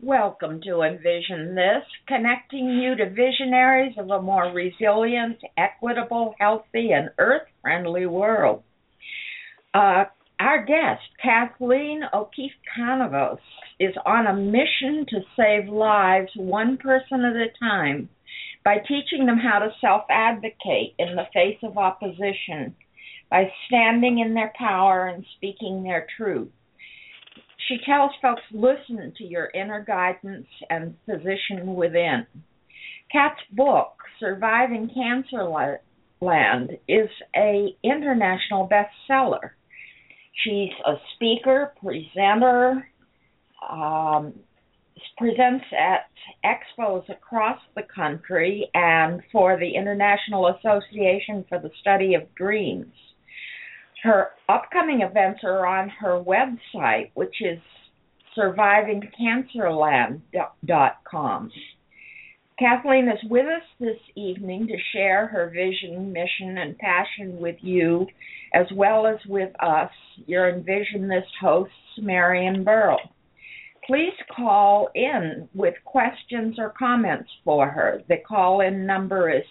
Welcome to Envision This, connecting you to visionaries of a more resilient, equitable, healthy, and earth-friendly world. Our guest, Kathleen O'Keefe Kanavos, is on a mission to save lives one person at a time by teaching them how to self-advocate in the face of opposition, by standing in their power and speaking their truth. She tells folks, listen to your inner guidance and physician within. Kat's book, Surviving Cancerland, is an international bestseller. She's a speaker, presenter, presents at expos across the country and for the International Association for the Study of Dreams. Her upcoming events are on her website, which is survivingcancerland.com. Kathleen is with us this evening to share her vision, mission, and passion with you, as well as with us, your Envision This hosts, Marian Burrow. Please call in with questions or comments for her. The call-in number is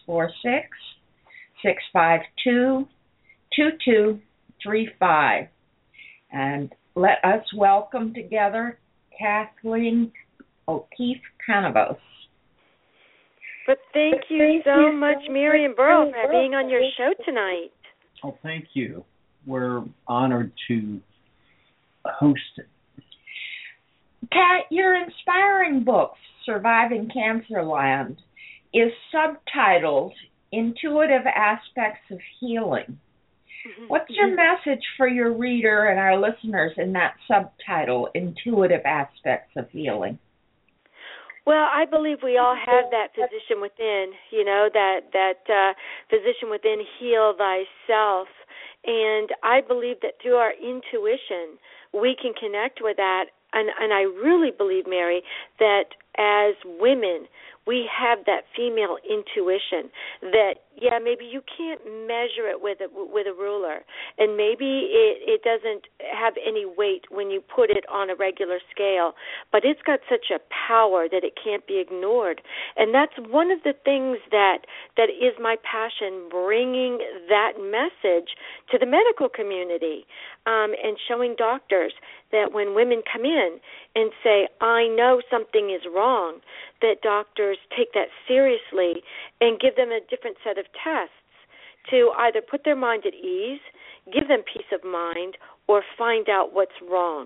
646-652-2235. And let us welcome together Kathleen O'Keefe Kanavos. But thank you so much, Marian Burrow, for being on your show tonight. Oh, thank you. We're honored to host it. Kat, your inspiring book, Surviving Cancerland, is subtitled Intuitive Aspects of Healing. What's your message for your reader and our listeners in that subtitle, Intuitive Aspects of Healing? Well, I believe we all have that physician within, that physician within, heal thyself. And I believe that through our intuition, we can connect with that. And I really believe, Mary, that as women, we have that female intuition that, maybe you can't measure it with a ruler, and maybe it doesn't have any weight when you put it on a regular scale, but it's got such a power that it can't be ignored. And that's one of the things that is my passion, bringing that message to the medical community, and showing doctors that when women come in and say, I know something is wrong, that doctors take that seriously and give them a different set of tests to either put their mind at ease, give them peace of mind, or find out what's wrong.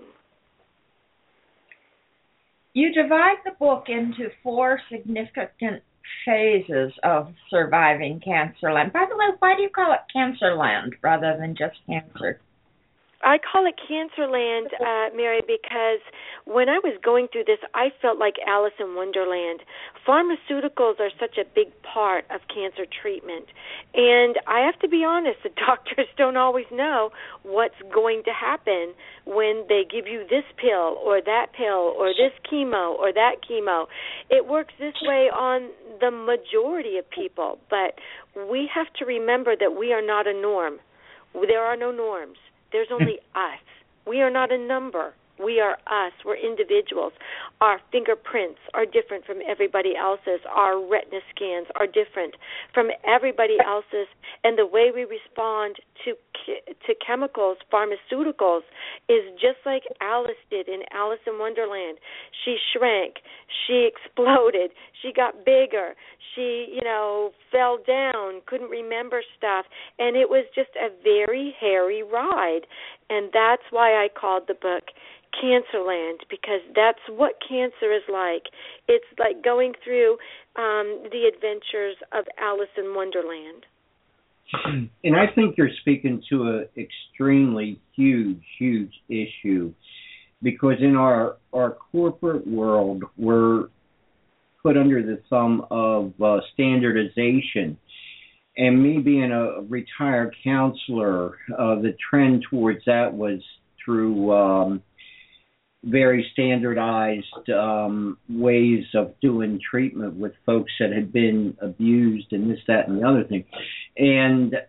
You divide the book into 4 significant phases of surviving Cancerland. By the way, why do you call it Cancerland rather than just cancer? I call it Cancerland, Mary, because when I was going through this, I felt like Alice in Wonderland. Pharmaceuticals are such a big part of cancer treatment. And I have to be honest, the doctors don't always know what's going to happen when they give you this pill or that pill or this chemo or that chemo. It works this way on the majority of people, but we have to remember that we are not a norm. There are no norms. There's only us. We are not a number. We are us. We're individuals. Our fingerprints are different from everybody else's. Our retina scans are different from everybody else's. And the way we respond to chemicals, pharmaceuticals, is just like Alice did in Alice in Wonderland. She shrank. She exploded. She got bigger. She, fell down, couldn't remember stuff. And it was just a very hairy ride. And that's why I called the book Cancerland, because that's what cancer is like. It's like going through the adventures of Alice in Wonderland. And I think you're speaking to an extremely huge issue, because in our corporate world, we're put under the thumb of standardization. And me being a retired counselor, the trend towards that was through very standardized ways of doing treatment with folks that had been abused and this, that, and the other thing. And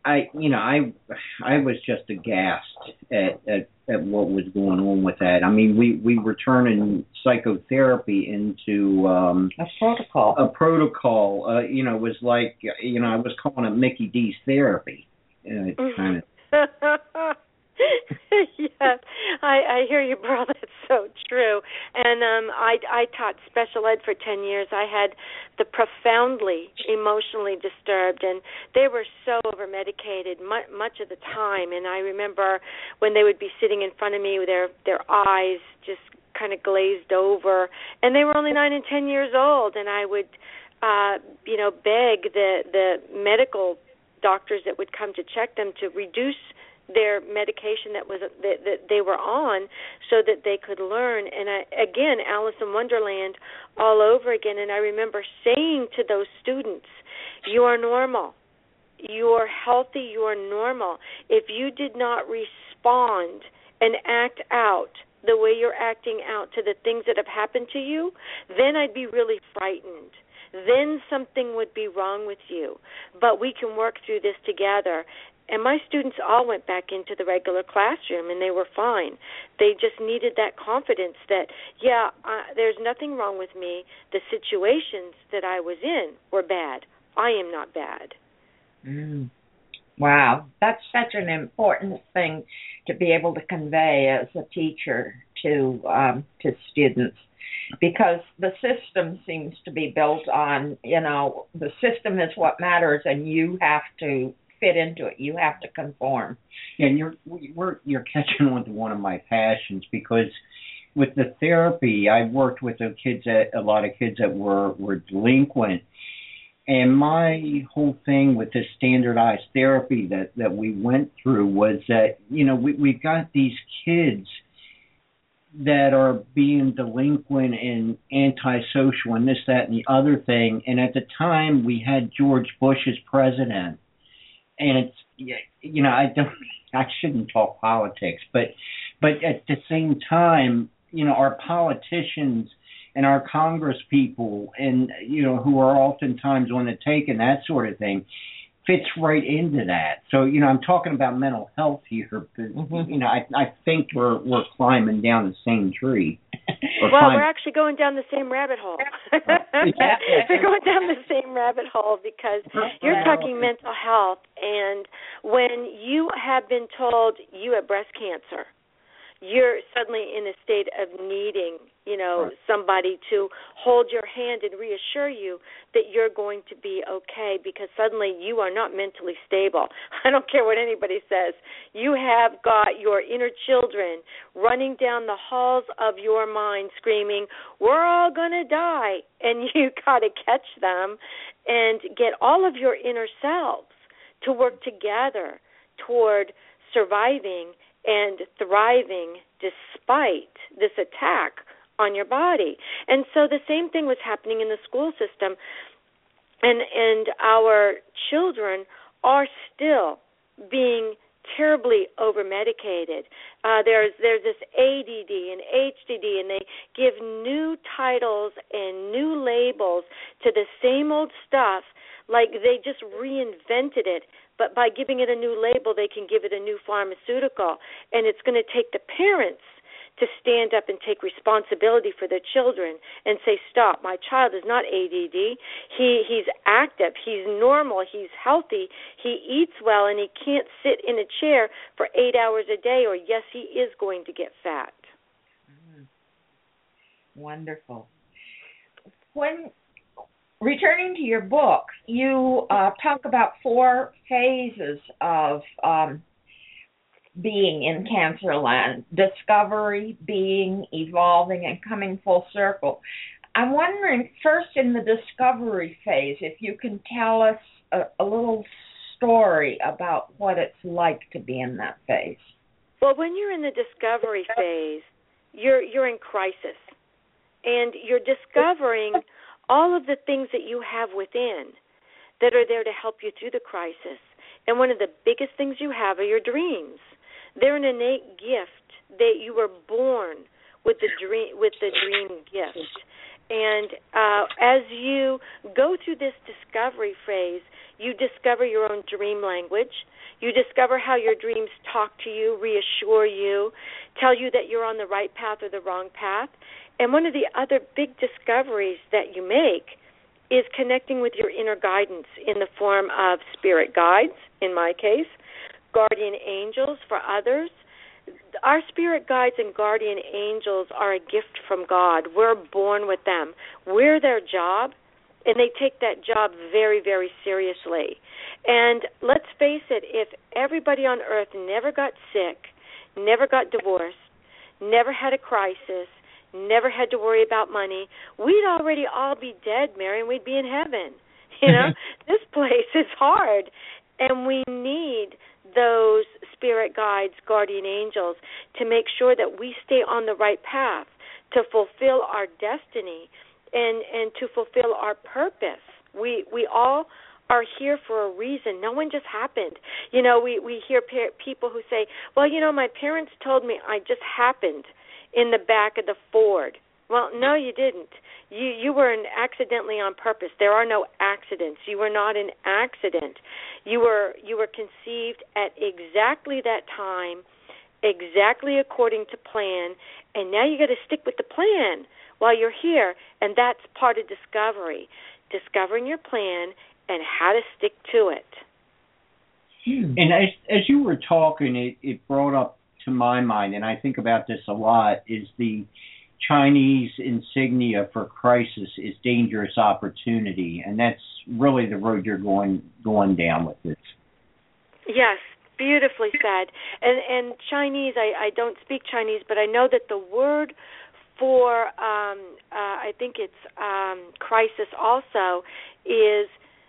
I was just aghast at what was going on with that. I mean, we were turning psychotherapy into a protocol. It was like I was calling it Mickey D's therapy. Kind of. Yes, I hear you, bro. That's so true. And I taught special ed for 10 years. I had the profoundly emotionally disturbed, and they were so over-medicated much of the time. And I remember when they would be sitting in front of me with their eyes just kind of glazed over, and they were only 9 and 10 years old, and I would beg the medical doctors that would come to check them to reduce their medication that they were on, so that they could learn. And again, Alice in Wonderland all over again. And I remember saying to those students, "You are normal. You are healthy. You are normal. If you did not respond and act out the way you're acting out to the things that have happened to you, then I'd be really frightened. Then something would be wrong with you. But we can work through this together." And my students all went back into the regular classroom, and they were fine. They just needed that confidence that, there's nothing wrong with me. The situations that I was in were bad. I am not bad. Wow. That's such an important thing to be able to convey as a teacher to students, because the system seems to be built on, the system is what matters, and you have to fit into it. You have to conform. Yeah, and you're catching on to one of my passions, because with the therapy, I worked with a lot of kids that were delinquent, and my whole thing with this standardized therapy that we went through was that we've got these kids that are being delinquent and antisocial and this, that, and the other thing. And at the time, we had George Bush as president. And it's, I shouldn't talk politics, but at the same time, our politicians and our Congress people and, who are oftentimes on the take and that sort of thing fits right into that. So, I'm talking about mental health here, but, I think we're climbing down the same tree. We're actually going down the same rabbit hole. We're going down the same rabbit hole, because you're talking mental health, and when you have been told you have breast cancer, you're suddenly in a state of needing, somebody to hold your hand and reassure you that you're going to be okay, because suddenly you are not mentally stable. I don't care what anybody says. You have got your inner children running down the halls of your mind screaming, "We're all going to die." And you got to catch them and get all of your inner selves to work together toward surviving and thriving despite this attack on your body. And so the same thing was happening in the school system, and our children are still being terribly over-medicated. There's this ADD and HDD, and they give new titles and new labels to the same old stuff, like they just reinvented it. But by giving it a new label, they can give it a new pharmaceutical. And it's going to take the parents to stand up and take responsibility for their children and say, "Stop, my child is not ADD. He's active, he's normal, he's healthy, he eats well, and he can't sit in a chair for 8 hours a day, or yes, he is going to get fat." Wonderful. When returning to your book, you talk about 4 phases of being in Cancerland: discovery, being, evolving, and coming full circle. I'm wondering, first in the discovery phase, if you can tell us a little story about what it's like to be in that phase. Well, when you're in the discovery phase, you're in crisis, and you're discovering all of the things that you have within that are there to help you through the crisis. And one of the biggest things you have are your dreams. They're an innate gift that you were born with the dream gift. And as you go through this discovery phase, you discover your own dream language. You discover how your dreams talk to you, reassure you, tell you that you're on the right path or the wrong path. And one of the other big discoveries that you make is connecting with your inner guidance in the form of spirit guides, in my case, guardian angels for others. Our spirit guides and guardian angels are a gift from God. We're born with them. We're their job, and they take that job very, very seriously. And let's face it, if everybody on earth never got sick, never got divorced, never had a crisis, never had to worry about money, we'd already all be dead, Mary, and we'd be in heaven. You know, this place is hard, and we need those spirit guides, guardian angels, to make sure that we stay on the right path to fulfill our destiny and to fulfill our purpose. We all are here for a reason. No one just happened. You know, we hear people who say, well, you know, my parents told me I just happened in the back of the Ford. Well, no, you didn't. You were accidentally on purpose. There are no accidents. You were not an accident. You were conceived at exactly that time, exactly according to plan, and now you got to stick with the plan while you're here, and that's part of discovery, discovering your plan and how to stick to it. And as you were talking, it brought up to my mind, and I think about this a lot, is the Chinese insignia for crisis is dangerous opportunity, and that's really the road you're going down with this. Yes, beautifully said. And Chinese, I don't speak Chinese, but I know that the word for I think it's crisis also is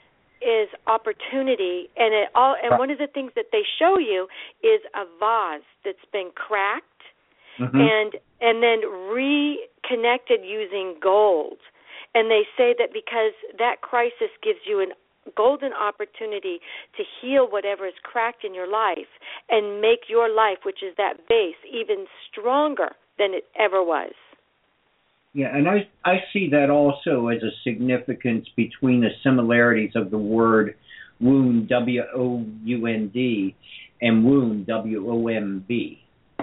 opportunity, and one of the things that they show you is a vase that's been cracked. Mm-hmm. and then reconnected using gold. And they say that because that crisis gives you a golden opportunity to heal whatever is cracked in your life and make your life, which is that base, even stronger than it ever was. Yeah, and I see that also as a significance between the similarities of the word wound, W-O-U-N-D, and wound, W-O-M-B.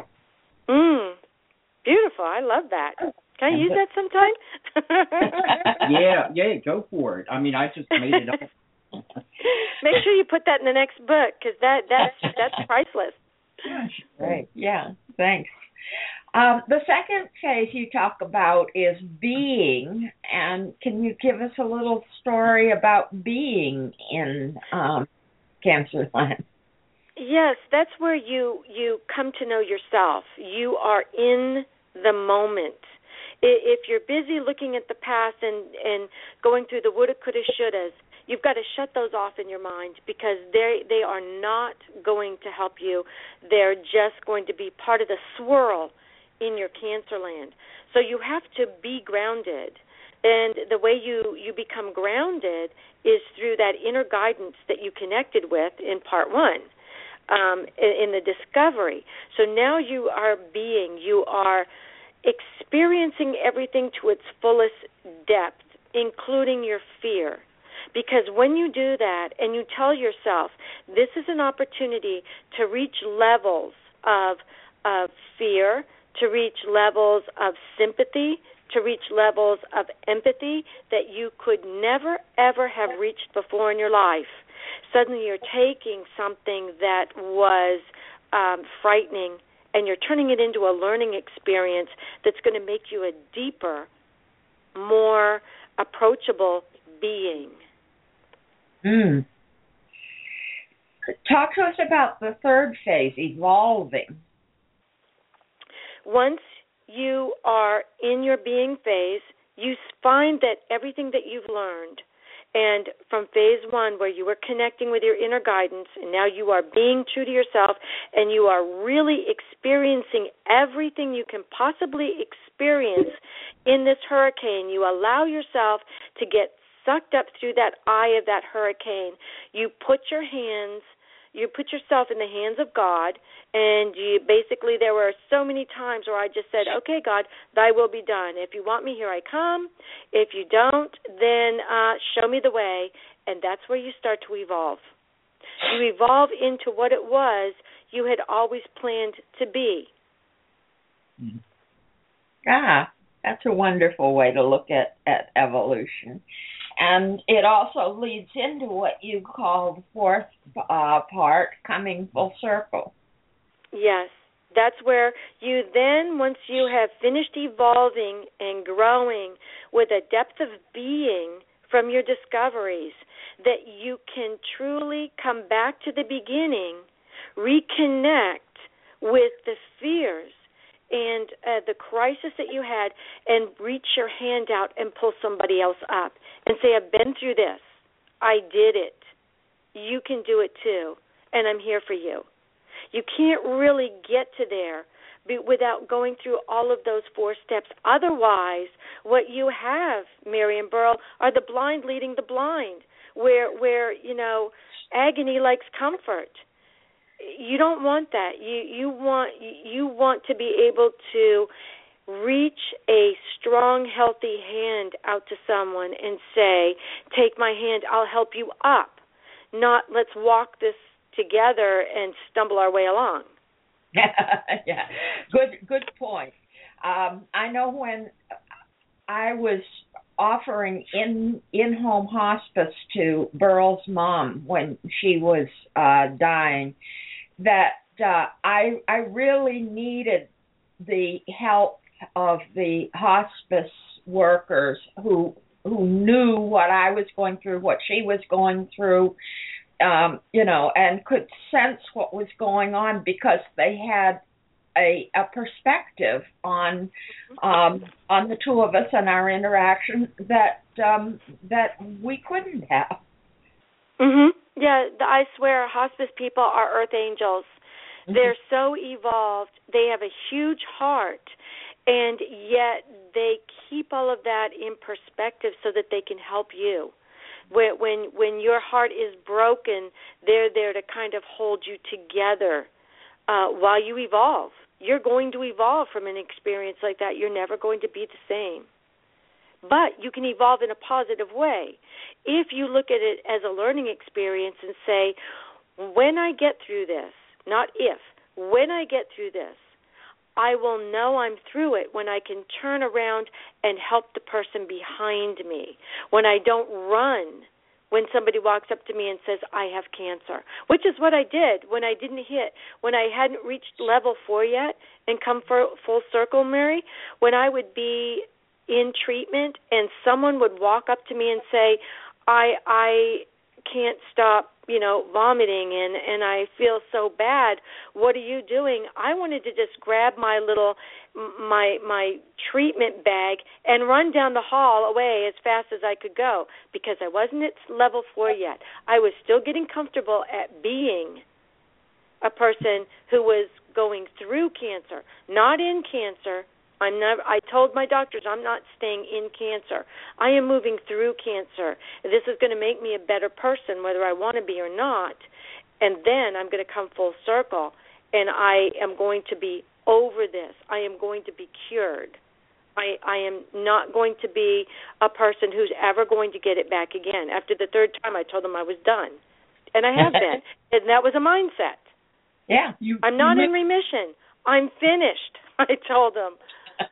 Beautiful. I love that. Can I use that sometime? yeah, go for it. I mean, I just made it up. Make sure you put that in the next book, because that's priceless. Right. Yeah. Thanks. The second phase you talk about is being, and can you give us a little story about being in Cancerland? Yes, that's where you come to know yourself. You are in the moment. If you're busy looking at the past and going through the woulda, coulda, shouldas, you've got to shut those off in your mind, because they are not going to help you. They're just going to be part of the swirl in your Cancerland. So you have to be grounded. And the way you become grounded is through that inner guidance that you connected with in part one. In the discovery. So now you are experiencing everything to its fullest depth, including your fear. Because when you do that and you tell yourself, this is an opportunity to reach levels of fear, to reach levels of sympathy, to reach levels of empathy that you could never, ever have reached before in your life. Suddenly you're taking something that was frightening, and you're turning it into a learning experience that's going to make you a deeper, more approachable being. Talk to us about the third phase, evolving. Once you are in your being phase, you find that everything that you've learned, and from phase one, where you were connecting with your inner guidance, and now you are being true to yourself, and you are really experiencing everything you can possibly experience in this hurricane. You allow yourself to get sucked up through that eye of that hurricane. You put your hands, you put yourself in the hands of God, and you basically, there were so many times where I just said, okay, God, thy will be done. If you want me, here I come. If you don't, then show me the way, and that's where you start to evolve. You evolve into what it was you had always planned to be. That's a wonderful way to look at evolution. And it also leads into what you call the fourth part, coming full circle. Yes. That's where you then, once you have finished evolving and growing with a depth of being from your discoveries, that you can truly come back to the beginning, reconnect with the fears and the crisis that you had, and reach your hand out and pull somebody else up and say, I've been through this. I did it. You can do it too, and I'm here for you. You can't really get to there without going through all of those 4 steps. Otherwise, what you have, Mary and Burl, are the blind leading the blind, where agony likes comfort. You don't want that. You want to be able to reach a strong, healthy hand out to someone and say, take my hand, I'll help you up. Not let's walk this together and stumble our way along. Yeah, good point. I know when I was offering in-home hospice to Burl's mom when she was dying, that I really needed the help of the hospice workers who knew what I was going through, what she was going through, and could sense what was going on because they had a perspective on the two of us and our interaction that we couldn't have. Mhm. Yeah, I swear hospice people are earth angels. Mm-hmm. They're so evolved. They have a huge heart, and yet they keep all of that in perspective so that they can help you. When your heart is broken, they're there to kind of hold you together while you evolve. You're going to evolve from an experience like that. You're never going to be the same. But you can evolve in a positive way. If you look at it as a learning experience and say, when I get through this, not if, when I get through this, I will know I'm through it when I can turn around and help the person behind me, when I don't run when somebody walks up to me and says, I have cancer, which is what I did when I didn't hit, when I hadn't reached level 4 yet and come full circle, Mary, when I would be in treatment and someone would walk up to me and say, I can't stop, vomiting and I feel so bad. What are you doing? I wanted to just grab my treatment bag and run down the hall away as fast as I could go because I wasn't at level 4 yet. I was still getting comfortable at being a person who was going through cancer, not in cancer. I told my doctors I'm not staying in cancer. I am moving through cancer. This is going to make me a better person, whether I want to be or not. And then I'm going to come full circle, and I am going to be over this. I am going to be cured. I am not going to be a person who's ever going to get it back again. After the 3rd time, I told them I was done. And I have been. And that was a mindset. Yeah. I'm not in remission. I'm finished, I told them.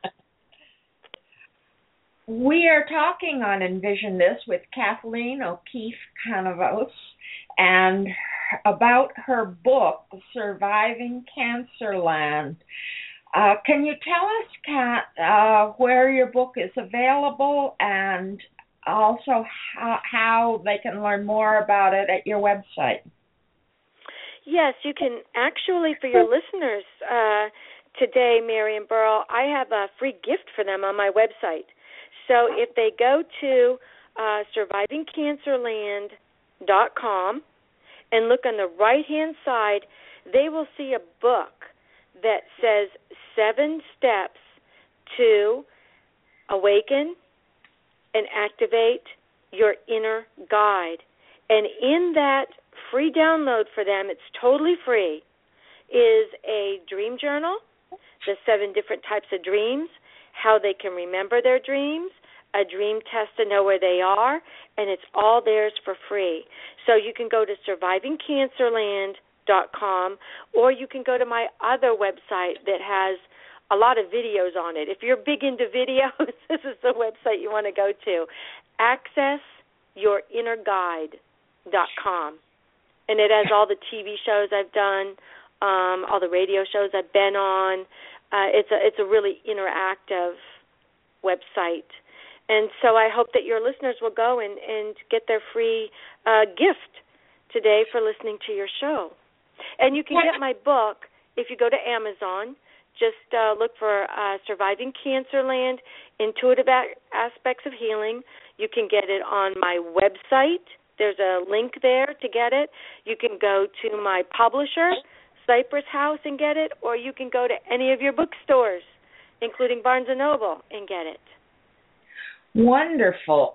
We are talking on Envision This with Kathleen O'Keefe Kanavos and about her book, Surviving Cancerland. Can you tell us, Kat, where your book is available and also how they can learn more about it at your website? Yes, you can actually, for your listeners today, Mary and Burl, I have a free gift for them on my website. So if they go to survivingcancerland.com and look on the right-hand side, they will see a book that says 7 steps to awaken and activate your inner guide. And in that free download for them, it's totally free, is a dream journal, the 7 different types of dreams, how they can remember their dreams, a dream test to know where they are, and it's all theirs for free. So you can go to survivingcancerland.com, or you can go to my other website that has a lot of videos on it. If you're big into videos, this is the website you want to go to, accessyourinnerguide.com. And it has all the TV shows I've done, all the radio shows I've been on. It's a really interactive website. And so I hope that your listeners will go and get their free gift today for listening to your show. And you can get my book if you go to Amazon. Just look for Surviving Cancerland, Intuitive Aspects of Healing. You can get it on my website. There's a link there to get it. You can go to my publisher, Cypress House, and get it, or you can go to any of your bookstores, including Barnes & Noble, and get it. Wonderful.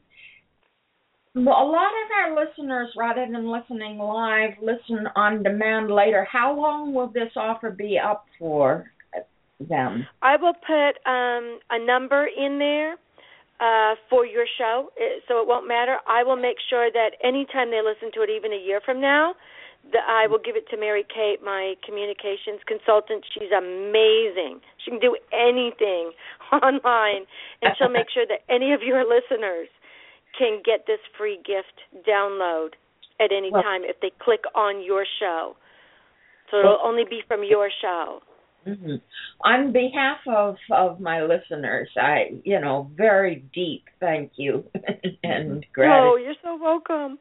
A lot of our listeners, rather than listening live, listen on demand later. How long will this offer be up for them? I will put a number in there for your show, so it won't matter. I will make sure that anytime they listen to it, even a year from now, I will give it to Mary Kate, my communications consultant. She's amazing. She can do anything online, and she'll make sure that any of your listeners can get this free gift download at any time if they click on your show. So it'll only be from your show. Mm-hmm. On behalf of my listeners, very deep thank you and gratitude. Oh, you're so welcome.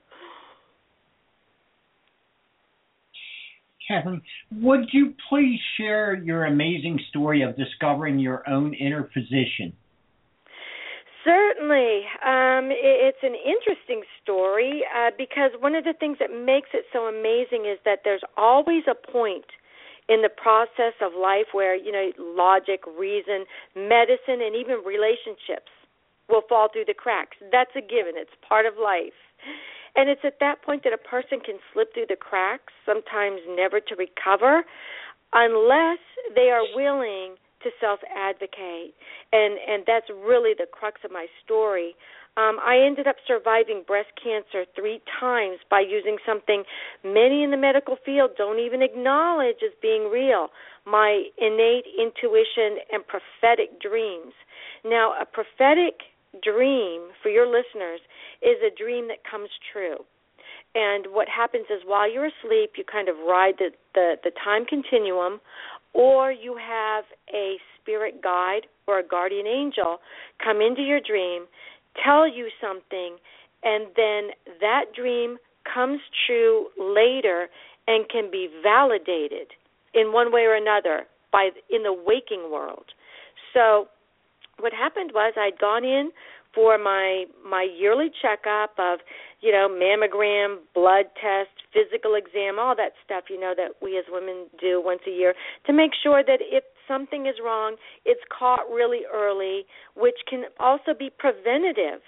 Kathleen, would you please share your amazing story of discovering your own inner physician? Certainly. It's an interesting story because one of the things that makes it so amazing is that there's always a point in the process of life where, logic, reason, medicine, and even relationships will fall through the cracks. That's a given. It's part of life. And it's at that point that a person can slip through the cracks, sometimes never to recover, unless they are willing to self-advocate. And that's really the crux of my story. I ended up surviving breast cancer 3 times by using something many in the medical field don't even acknowledge as being real, my innate intuition and prophetic dreams. Now, a prophetic dream, for your listeners, is a dream that comes true. And what happens is while you're asleep, you kind of ride the time continuum, or you have a spirit guide or a guardian angel come into your dream, tell you something, and then that dream comes true later and can be validated in one way or another in the waking world. So what happened was I'd gone in for my yearly checkup of, mammogram, blood test, physical exam, all that stuff, that we as women do once a year to make sure that if something is wrong, it's caught really early, which can also be preventative.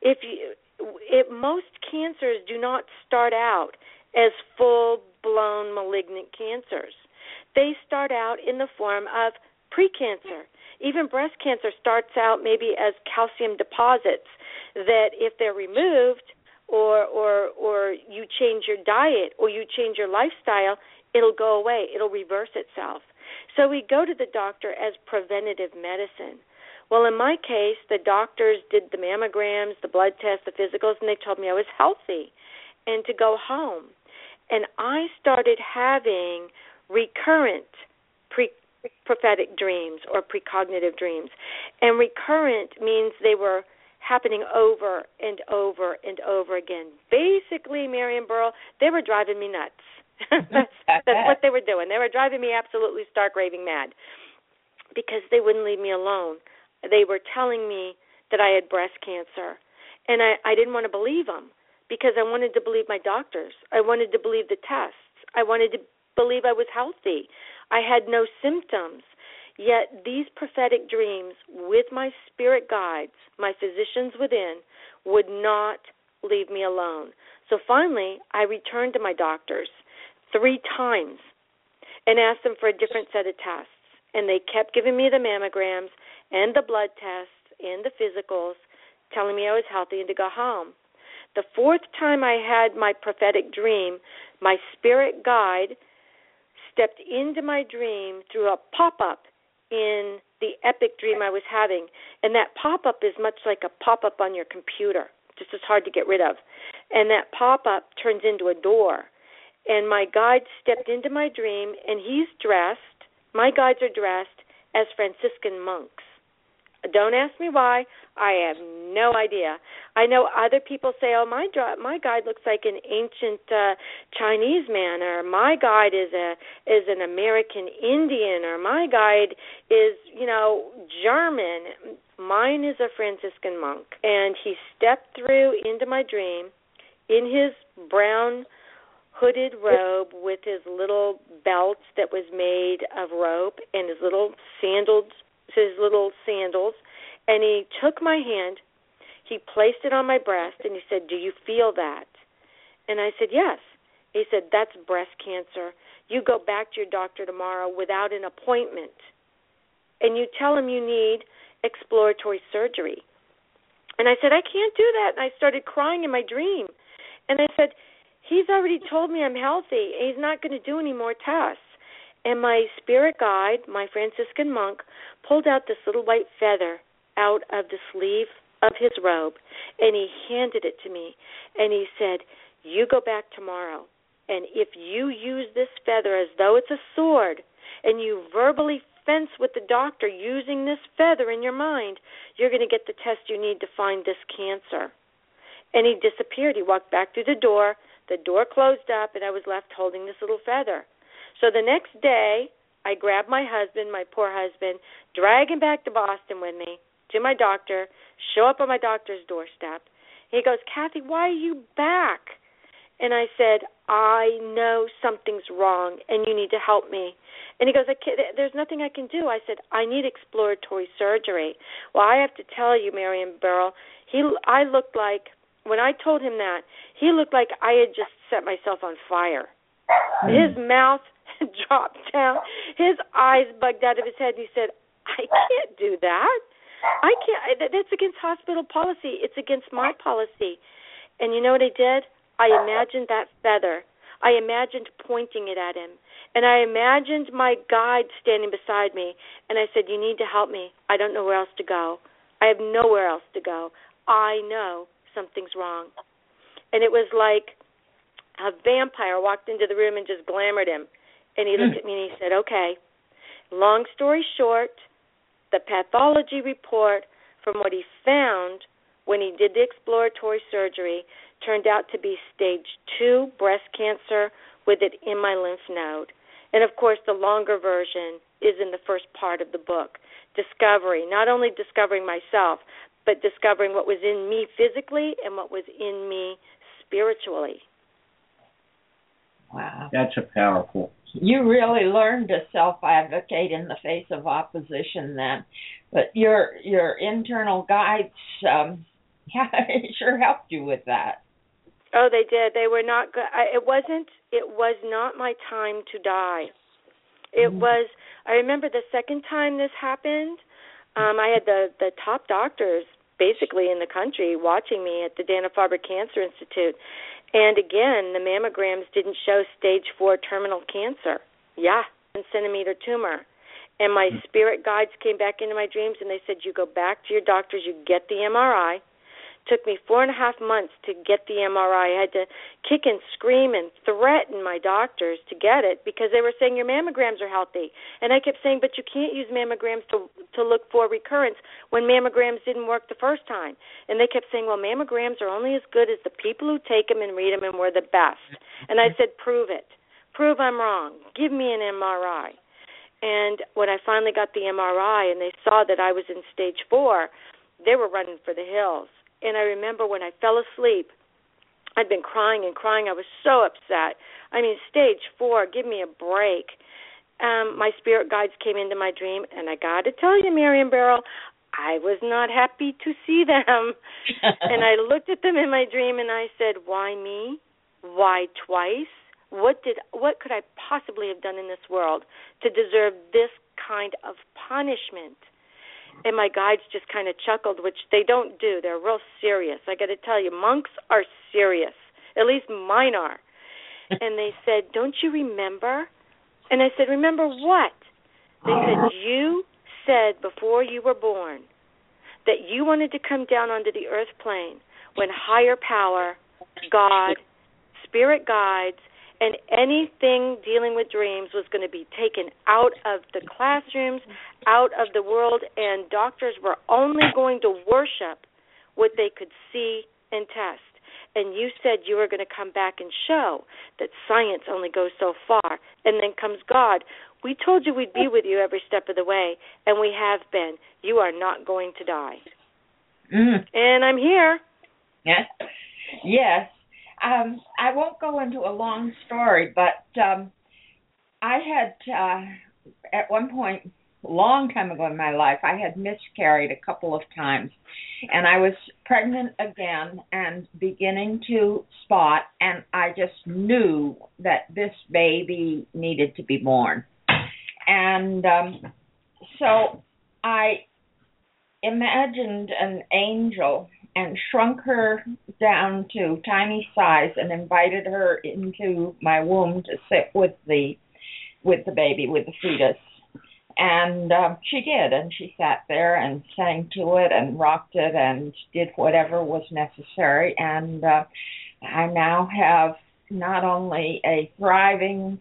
Most cancers do not start out as full-blown malignant cancers. They start out in the form of precancer. Even breast cancer starts out maybe as calcium deposits that if they're removed or you change your diet or you change your lifestyle, it'll go away. It'll reverse itself. So we go to the doctor as preventative medicine. Well, in my case, the doctors did the mammograms, the blood tests, the physicals, and they told me I was healthy and to go home. And I started having recurrent prophetic dreams or precognitive dreams. And recurrent means they were happening over and over and over again. Basically, Marion Burl, they were driving me nuts. That's what they were doing. They were driving me absolutely stark raving mad because they wouldn't leave me alone. They were telling me that I had breast cancer, and I didn't want to believe them because I wanted to believe my doctors. I wanted to believe the tests. I wanted to believe I was healthy. I had no symptoms. Yet these prophetic dreams with my spirit guides, my physicians within, would not leave me alone. So finally, I returned to my doctors 3 times and asked them for a different set of tests. And they kept giving me the mammograms and the blood tests and the physicals, telling me I was healthy and to go home. The 4th time I had my prophetic dream, my spirit guide stepped into my dream through a pop-up in the epic dream I was having. And that pop-up is much like a pop-up on your computer, just as hard to get rid of. And that pop-up turns into a door. And my guide stepped into my dream, and he's dressed, my guides are dressed as Franciscan monks. Don't ask me why. I have no idea. I know other people say, "Oh, my guide looks like an ancient Chinese man," or "My guide is an American Indian," or "My guide is, German." Mine is a Franciscan monk, and he stepped through into my dream in his brown hooded robe with his little belt that was made of rope and his little sandals, and he took my hand, he placed it on my breast, and he said, "Do you feel that?" And I said, "Yes." He said, "That's breast cancer. You go back to your doctor tomorrow without an appointment, and you tell him you need exploratory surgery." And I said, "I can't do that." And I started crying in my dream. And I said, "He's already told me I'm healthy. He's not going to do any more tests." And my spirit guide, my Franciscan monk, pulled out this little white feather out of the sleeve of his robe, and he handed it to me. And he said, "You go back tomorrow, and if you use this feather as though it's a sword, and you verbally fence with the doctor using this feather in your mind, you're going to get the test you need to find this cancer." And he disappeared. He walked back through the door closed up, and I was left holding this little feather. So the next day, I grabbed my husband, my poor husband, drag him back to Boston with me, to my doctor, show up on my doctor's doorstep. He goes, "Kathy, why are you back?" And I said, "I know something's wrong, and you need to help me." And he goes, "There's nothing I can do." I said, "I need exploratory surgery." Well, I have to tell you, Marion Burrell, I looked like, when I told him that, he looked like I had just set myself on fire. His mouth dropped down. His eyes bugged out of his head. And he said, "I can't do that. I can't. That's against hospital policy. It's against my policy." And you know what I did? I imagined that feather. I imagined pointing it at him. And I imagined my guide standing beside me. And I said, "You need to help me. I don't know where else to go. I have nowhere else to go. I know something's wrong." And it was like a vampire walked into the room and just glamored him. And he looked at me and he said, "Okay, long story short, the pathology report from what he found when he did the exploratory surgery turned out to be stage 2 breast cancer with it in my lymph node." And, of course, the longer version is in the first part of the book, discovery, not only discovering myself, but discovering what was in me physically and what was in me spiritually. Wow. That's a powerful. You really learned to self-advocate in the face of opposition then. But your internal guides sure helped you with that. Oh, they did. They were not good. It was not my time to die. It was, I remember the second time this happened, I had the top doctors basically in the country watching me at the Dana-Farber Cancer Institute. And again, the mammograms didn't show stage 4 terminal cancer. Yeah, 1-centimeter tumor. And my spirit guides came back into my dreams and they said, "You go back to your doctors, you get the MRI." Took me 4.5 months to get the MRI. I had to kick and scream and threaten my doctors to get it because they were saying your mammograms are healthy. And I kept saying, "But you can't use mammograms to look for recurrence when mammograms didn't work the first time." And they kept saying, "Well, mammograms are only as good as the people who take them and read them, and we're the best." And I said, "Prove it. Prove I'm wrong. Give me an MRI." And when I finally got the MRI and they saw that I was in stage 4, they were running for the hills. And I remember when I fell asleep, I'd been crying and crying. I was so upset. I mean, stage 4, give me a break. My spirit guides came into my dream, and I got to tell you, Marion Burrell, I was not happy to see them. And I looked at them in my dream and I said, why me? Why twice? What could I possibly have done in this world to deserve this kind of punishment? And my guides just kind of chuckled, which they don't do. They're real serious. I got to tell you, monks are serious. At least mine are. And they said, don't you remember? And I said, remember what? They said, you said before you were born that you wanted to come down onto the earth plane when higher power, God, spirit guides, and anything dealing with dreams was going to be taken out of the classrooms, out of the world, and doctors were only going to worship what they could see and test. And you said you were going to come back and show that science only goes so far, and then comes God. We told you we'd be with you every step of the way, and we have been. You are not going to die. And I'm here. Yes. Yes. I won't go into a long story, but I had, at one point, a long time ago in my life, I had miscarried a couple of times, and I was pregnant again and beginning to spot, and I just knew that this baby needed to be born. And so I imagined an angel and shrunk her down to tiny size and invited her into my womb to sit with the baby, with the fetus. And she did, and she sat there and sang to it and rocked it and did whatever was necessary. And I now have not only a thriving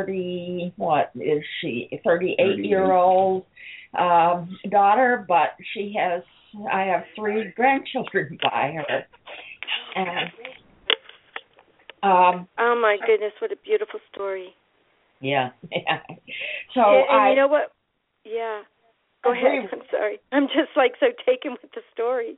38-year-old daughter, but I have 3 grandchildren by her. And oh my goodness, what a beautiful story. Yeah. So and you know what? Yeah. Go ahead. I'm sorry. I'm just so taken with the story.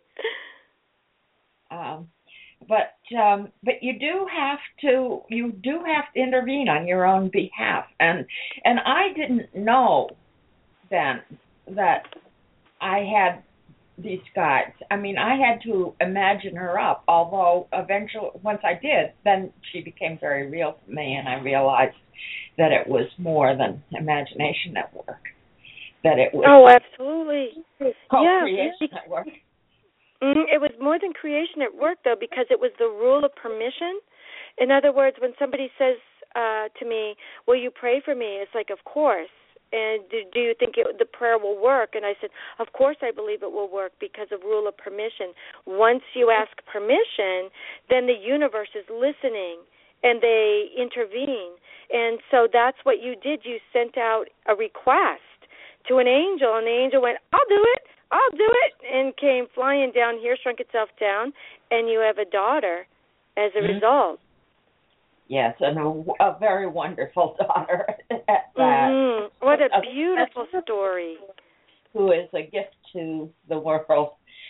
But you do have to intervene on your own behalf, and I didn't know then that I had these guides. I mean, I had to imagine her up, although eventually, once I did, then she became very real to me, and I realized that it was more than imagination at work, that it was absolutely co-creation at work. It was more than creation at work, though, because it was the rule of permission. In other words, when somebody says to me, will you pray for me? It's like, of course. And do you think the prayer will work? And I said, of course I believe it will work because of rule of permission. Once you ask permission, then the universe is listening and they intervene. And so that's what you did. You sent out a request to an angel, and the angel went, I'll do it, and came flying down here, shrunk itself down, and you have a daughter as a result. Yes, and a very wonderful daughter at that. What a beautiful story. Who is a gift to the world.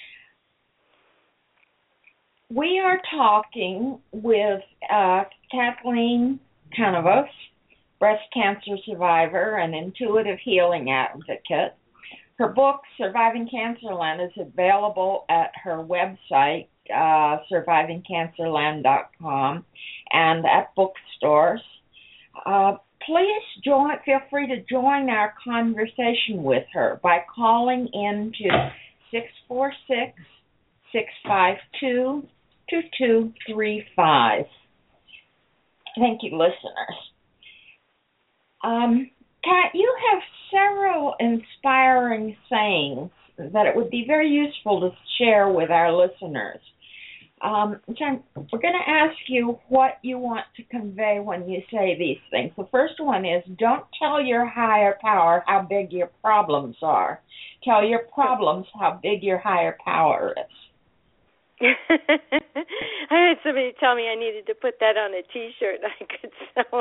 We are talking with Kathleen Canavos, breast cancer survivor and intuitive healing advocate. Her book, Surviving Cancerland, is available at her website, survivingcancerland.com, and at bookstores. Please feel free to join our conversation with her by calling in to 646-652-2235. Thank you, listeners. Kat, you have several inspiring sayings that it would be very useful to share with our listeners. John, we're going to ask you what you want to convey when you say these things. The first one is, don't tell your higher power how big your problems are. Tell your problems how big your higher power is. I had somebody tell me I needed to put that on a T-shirt I could sell.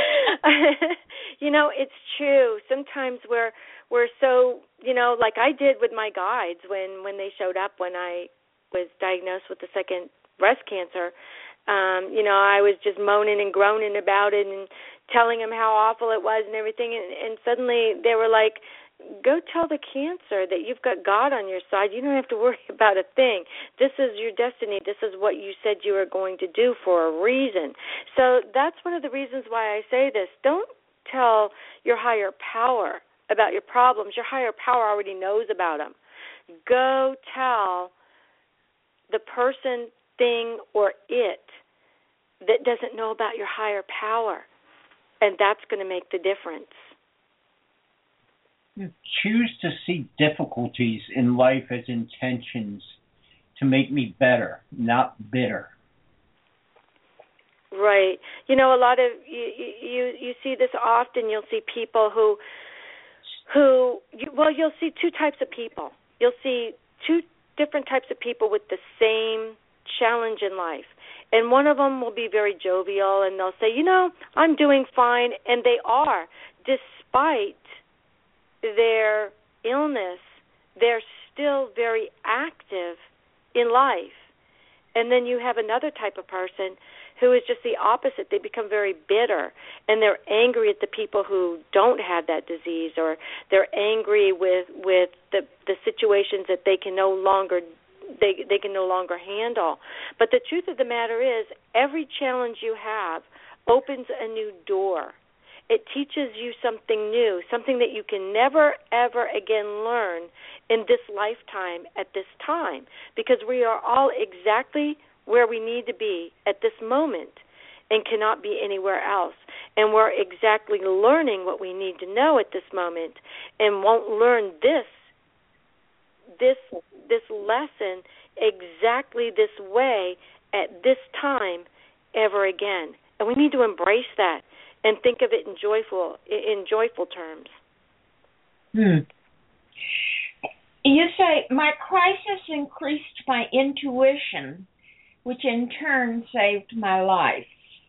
It's true. Sometimes we're so, like I did with my guides when they showed up when I was diagnosed with the second breast cancer. I was just moaning and groaning about it and telling them how awful it was and everything. And suddenly they were like, go tell the Cancer that you've got God on your side. You don't have to worry about a thing. This is your destiny. This is what you said you were going to do for a reason. So that's one of the reasons why I say this. Don't tell your higher power about your problems. Your higher power already knows about them. Go tell the person, thing, or it that doesn't know about your higher power, and that's going to make the difference. Choose to see difficulties in life as intentions to make me better, not bitter. Right. You know, a lot of you see this often. You'll see people you'll see two types of people. You'll see two different types of people with the same challenge in life. And one of them will be very jovial, and they'll say, you know, I'm doing fine, and they are. Despite their illness, they're still very active in life. And then you have another type of person who is just the opposite. They become very bitter, and they're angry at the people who don't have that disease, or they're angry with the situations that they can no longer handle. But the truth of the matter is, every challenge you have opens a new door. It teaches you something new, something that you can never, ever again learn in this lifetime at this time, because we are all exactly where we need to be at this moment and cannot be anywhere else. And we're exactly learning what we need to know at this moment, and won't learn this lesson exactly this way at this time ever again. And we need to embrace that and think of it in joyful terms. You say, my crisis increased my intuition, which in turn saved my life.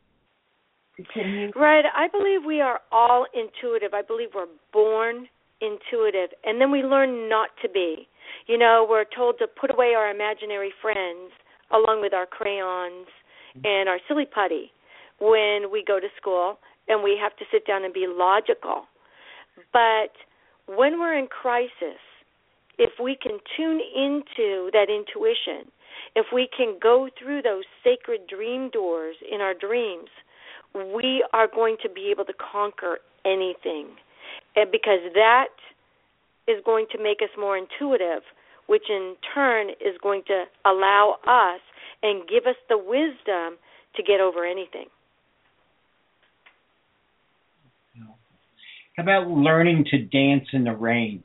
Right. I believe we are all intuitive. I believe we're born intuitive, and then we learn not to be. You know, we're told to put away our imaginary friends along with our crayons and our silly putty when we go to school, and we have to sit down and be logical. But when we're in crisis, if we can tune into that intuition, if we can go through those sacred dream doors in our dreams, we are going to be able to conquer anything. And because that is going to make us more intuitive, which in turn is going to allow us and give us the wisdom to get over anything. How about learning to dance in the rain?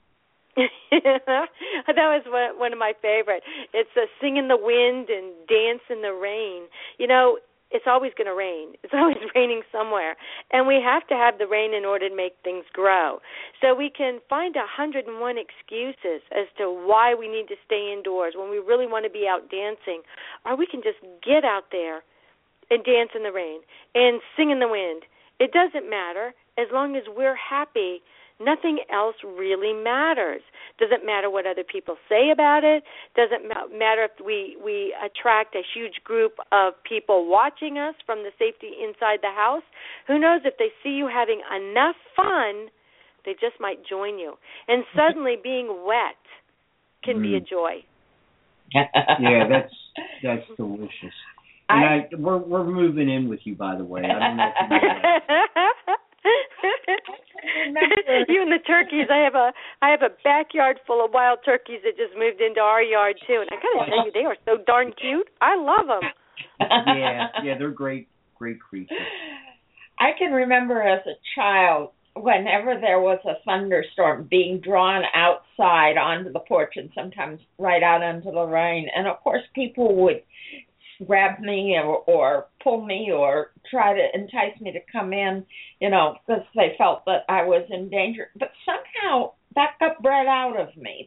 That was one of my favorite. It's sing in the wind and dance in the rain. You know, it's always going to rain. It's always raining somewhere. And we have to have the rain in order to make things grow. So we can find 101 excuses as to why we need to stay indoors when we really want to be out dancing. Or we can just get out there and dance in the rain and sing in the wind. It doesn't matter. As long as we're happy, nothing else really matters. Doesn't matter what other people say about it. Doesn't matter if we attract a huge group of people watching us from the safety inside the house. Who knows, if they see you having enough fun, they just might join you. And suddenly being wet can be a joy. Yeah, that's delicious. And we're moving in with you, by the way. I don't know if you know that. You and the turkeys. I have a backyard full of wild turkeys that just moved into our yard too, and I gotta tell you, they are so darn cute. I love them. Yeah, they're great creatures. I can remember as a child, whenever there was a thunderstorm, being drawn outside onto the porch and sometimes right out into the rain, and of course people would grab me or pull me or try to entice me to come in, because they felt that I was in danger. But somehow that got bred out of me.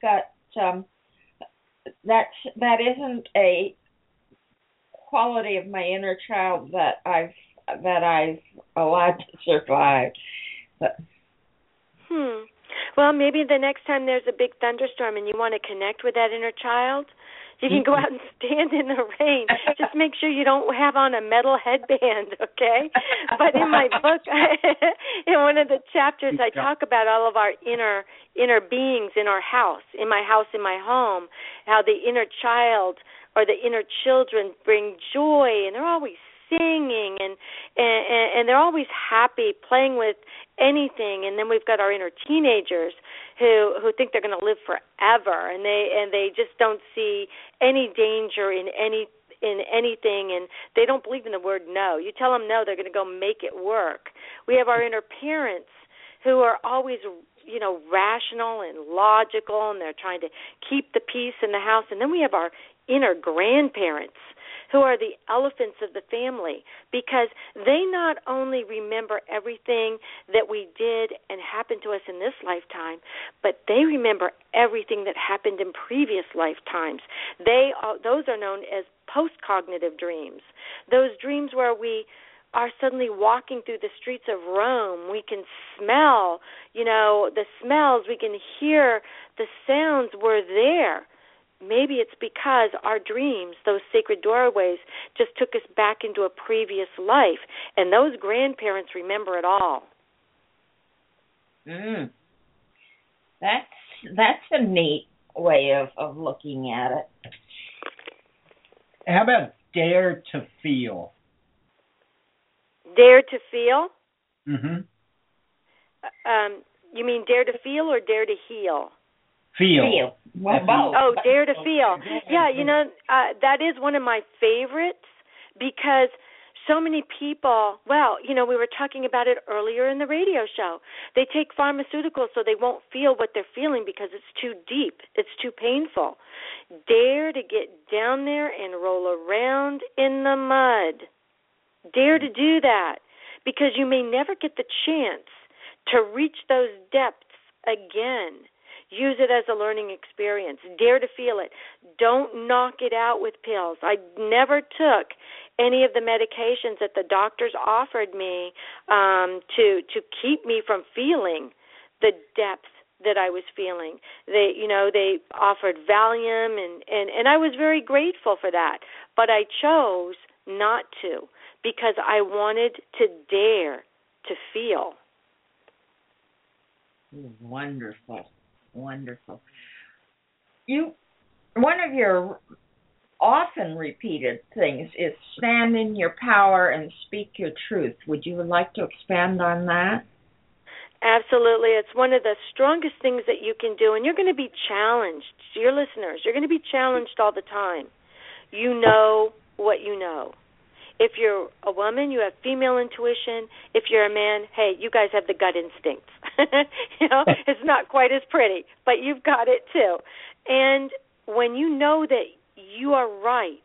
That isn't a quality of my inner child that I've allowed to survive. But. Well, maybe the next time there's a big thunderstorm and you want to connect with that inner child, You can go out and stand in the rain. Just make sure you don't have on a metal headband, okay? But in my book, in one of the chapters, I talk about all of our inner beings in our house, in my home, how the inner child or the inner children bring joy, and they're always singing, and they're always happy playing with anything. And then we've got our inner teenagers who think they're going to live forever, and they just don't see any danger in anything, and they don't believe in the word no. You tell them no, they're going to go make it work. We have our inner parents who are always, rational and logical, and they're trying to keep the peace in the house. And then we have our inner grandparents who are the elephants of the family, because they not only remember everything that we did and happened to us in this lifetime, but they remember everything that happened in previous lifetimes. Those are known as post-cognitive dreams. Those dreams where we are suddenly walking through the streets of Rome. We can smell, the smells. We can hear the sounds. We're there. Maybe it's because our dreams, those sacred doorways, just took us back into a previous life, and those grandparents remember it all. That's a neat way of looking at it. How about dare to feel? Dare to feel? Mm-hmm. You mean dare to feel or dare to heal? Feel. Well, both. Oh, dare to feel. Yeah, that is one of my favorites, because so many people, we were talking about it earlier in the radio show. They take pharmaceuticals so they won't feel what they're feeling because it's too deep. It's too painful. Dare to get down there and roll around in the mud. Dare to do that, because you may never get the chance to reach those depths again. Use it as a learning experience. Dare to feel it. Don't knock it out with pills. I never took any of the medications that the doctors offered me to keep me from feeling the depth that I was feeling. They offered Valium, and I was very grateful for that. But I chose not to, because I wanted to dare to feel. Wonderful. One of your often repeated things is stand in your power and speak your truth. Would you like to expand on that? Absolutely. It's one of the strongest things that you can do, and you're going to be challenged. Your listeners, you're going to be challenged all the time. You know what you know. If you're a woman, you have female intuition. If you're a man, hey, you guys have the gut instincts. It's not quite as pretty, but you've got it too. And when you know that you are right,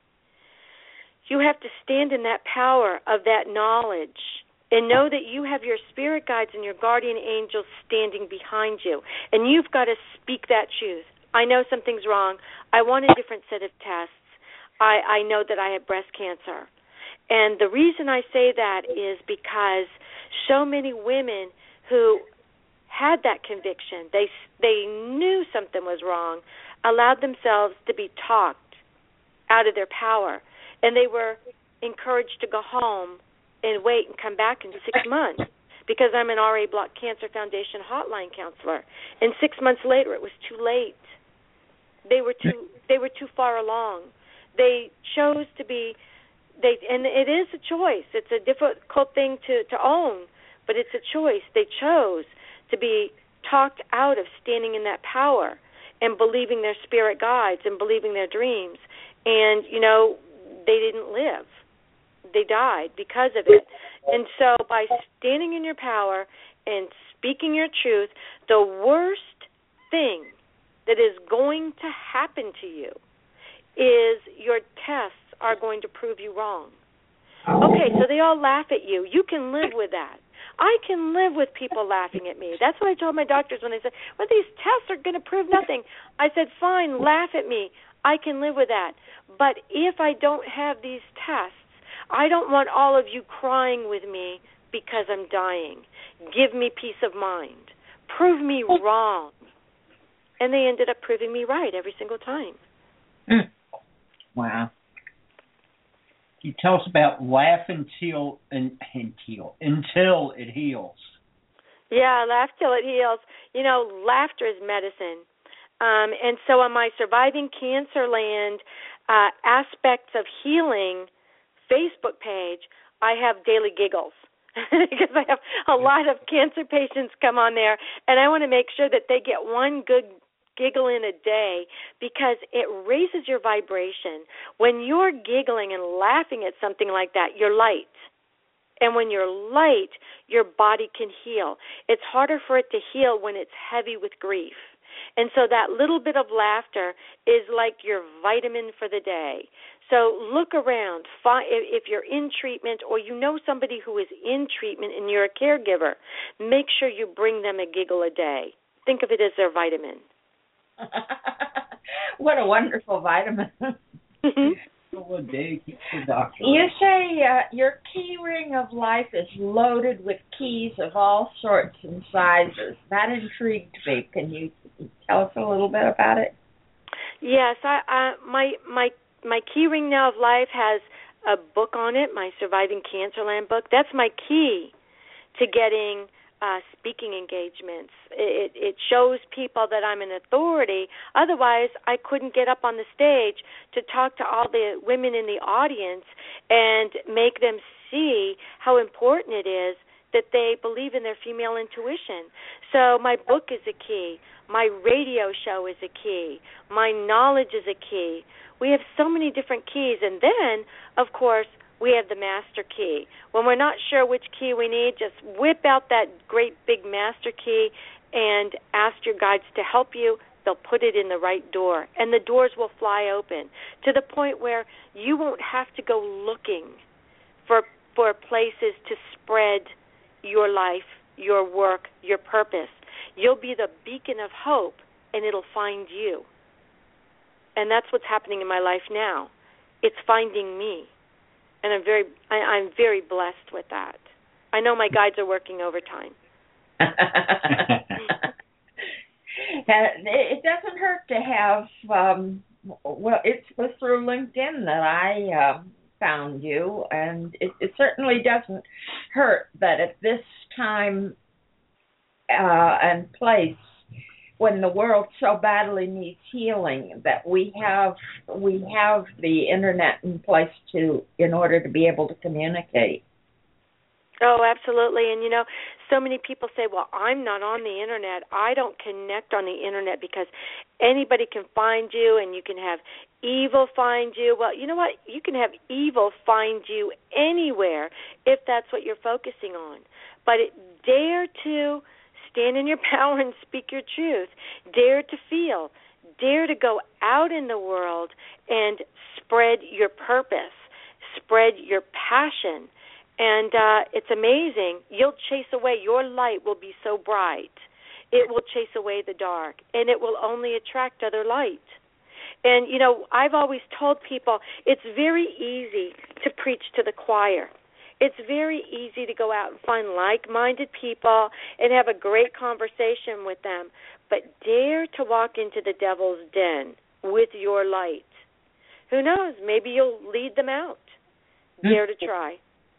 you have to stand in that power of that knowledge and know that you have your spirit guides and your guardian angels standing behind you. And you've got to speak that truth. I know something's wrong. I want a different set of tests. I know that I have breast cancer. And the reason I say that is because so many women who had that conviction, they knew something was wrong, allowed themselves to be talked out of their power. And they were encouraged to go home and wait and come back in 6 months, because I'm an RA Block Cancer Foundation hotline counselor. And 6 months later, it was too late. They were too far along. They chose to be. And it is a choice. It's a difficult thing to own, but it's a choice. They chose to be talked out of standing in that power and believing their spirit guides and believing their dreams. And, they didn't live. They died because of it. And so by standing in your power and speaking your truth, the worst thing that is going to happen to you is your tests are going to prove you wrong. Okay, so they all laugh at you. You can live with that. I can live with people laughing at me. That's what I told my doctors when they said, well, these tests are going to prove nothing. I said, fine, laugh at me. I can live with that. But if I don't have these tests, I don't want all of you crying with me because I'm dying. Give me peace of mind. Prove me wrong. And they ended up proving me right every single time. Mm. Wow. You tell us about laugh until it heals. Yeah, laugh till it heals. You know, laughter is medicine. And so on my Surviving Cancerland Aspects of Healing Facebook page, I have daily giggles because I have a lot of cancer patients come on there, and I want to make sure that they get one good giggle in a day because it raises your vibration. When you're giggling and laughing at something like that, you're light. And when you're light, your body can heal. It's harder for it to heal when it's heavy with grief. And so that little bit of laughter is like your vitamin for the day. So look around. If you're in treatment or you know somebody who is in treatment and you're a caregiver, make sure you bring them a giggle a day. Think of it as their vitamin. What a wonderful vitamin. A day keeps the doctor. You say your key ring of life is loaded with keys of all sorts and sizes. That intrigued me. Can you tell us a little bit about it? Yes, my key ring now of life has a book on it, my Surviving Cancerland book. That's my key to getting speaking engagements. It shows people that I'm an authority. Otherwise, I couldn't get up on the stage to talk to all the women in the audience and make them see how important it is that they believe in their female intuition. So my book is a key. My radio show is a key. My knowledge is a key. We have so many different keys. And then, of course, we have the master key. When we're not sure which key we need, just whip out that great big master key and ask your guides to help you. They'll put it in the right door, and the doors will fly open to the point where you won't have to go looking for places to spread your life, your work, your purpose. You'll be the beacon of hope, and it'll find you. And that's what's happening in my life now. It's finding me. And I'm very blessed with that. I know my guides are working overtime. It doesn't hurt to have, it was through LinkedIn that I found you, and it certainly doesn't hurt that at this time and place, when the world so badly needs healing, that we have the internet in place in order to be able to communicate. Oh, absolutely. And, so many people say, well, I'm not on the internet. I don't connect on the internet because anybody can find you and you can have evil find you. Well, you know what? You can have evil find you anywhere if that's what you're focusing on. But dare to stand in your power and speak your truth. Dare to feel. Dare to go out in the world and spread your purpose, spread your passion. And it's amazing. You'll chase away. Your light will be so bright. It will chase away the dark, and it will only attract other light. And, I've always told people it's very easy to preach to the choir. It's very easy to go out and find like-minded people and have a great conversation with them. But dare to walk into the devil's den with your light. Who knows? Maybe you'll lead them out. Dare to try.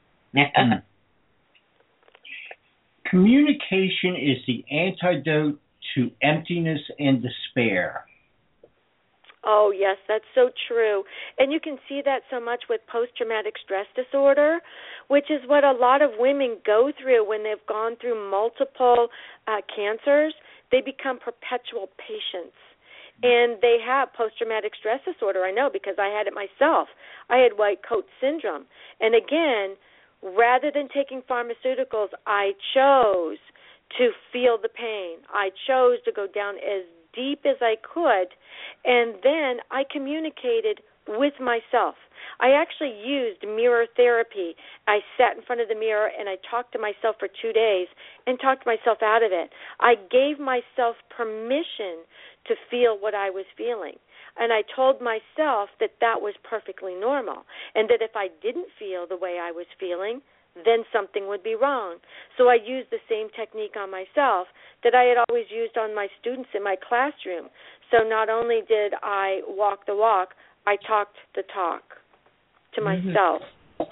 Communication is the antidote to emptiness and despair. Oh, yes, that's so true. And you can see that so much with post-traumatic stress disorder, which is what a lot of women go through when they've gone through multiple cancers. They become perpetual patients. And they have post-traumatic stress disorder, I know, because I had it myself. I had white coat syndrome. And again, rather than taking pharmaceuticals, I chose to feel the pain. I chose to go down as deep as I could, and then I communicated with myself. I actually used mirror therapy. I sat in front of the mirror and I talked to myself for 2 days and talked myself out of it. I gave myself permission to feel what I was feeling. And I told myself that that was perfectly normal and that if I didn't feel the way I was feeling, then something would be wrong. So I used the same technique on myself that I had always used on my students in my classroom. So not only did I walk the walk, I talked the talk to myself.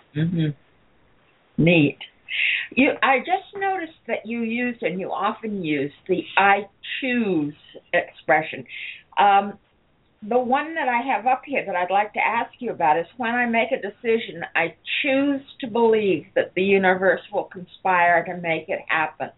Neat. I just noticed that you used, and you often use, the I choose expression. The one that I have up here that I'd like to ask you about is when I make a decision, I choose to believe that the universe will conspire to make it happen.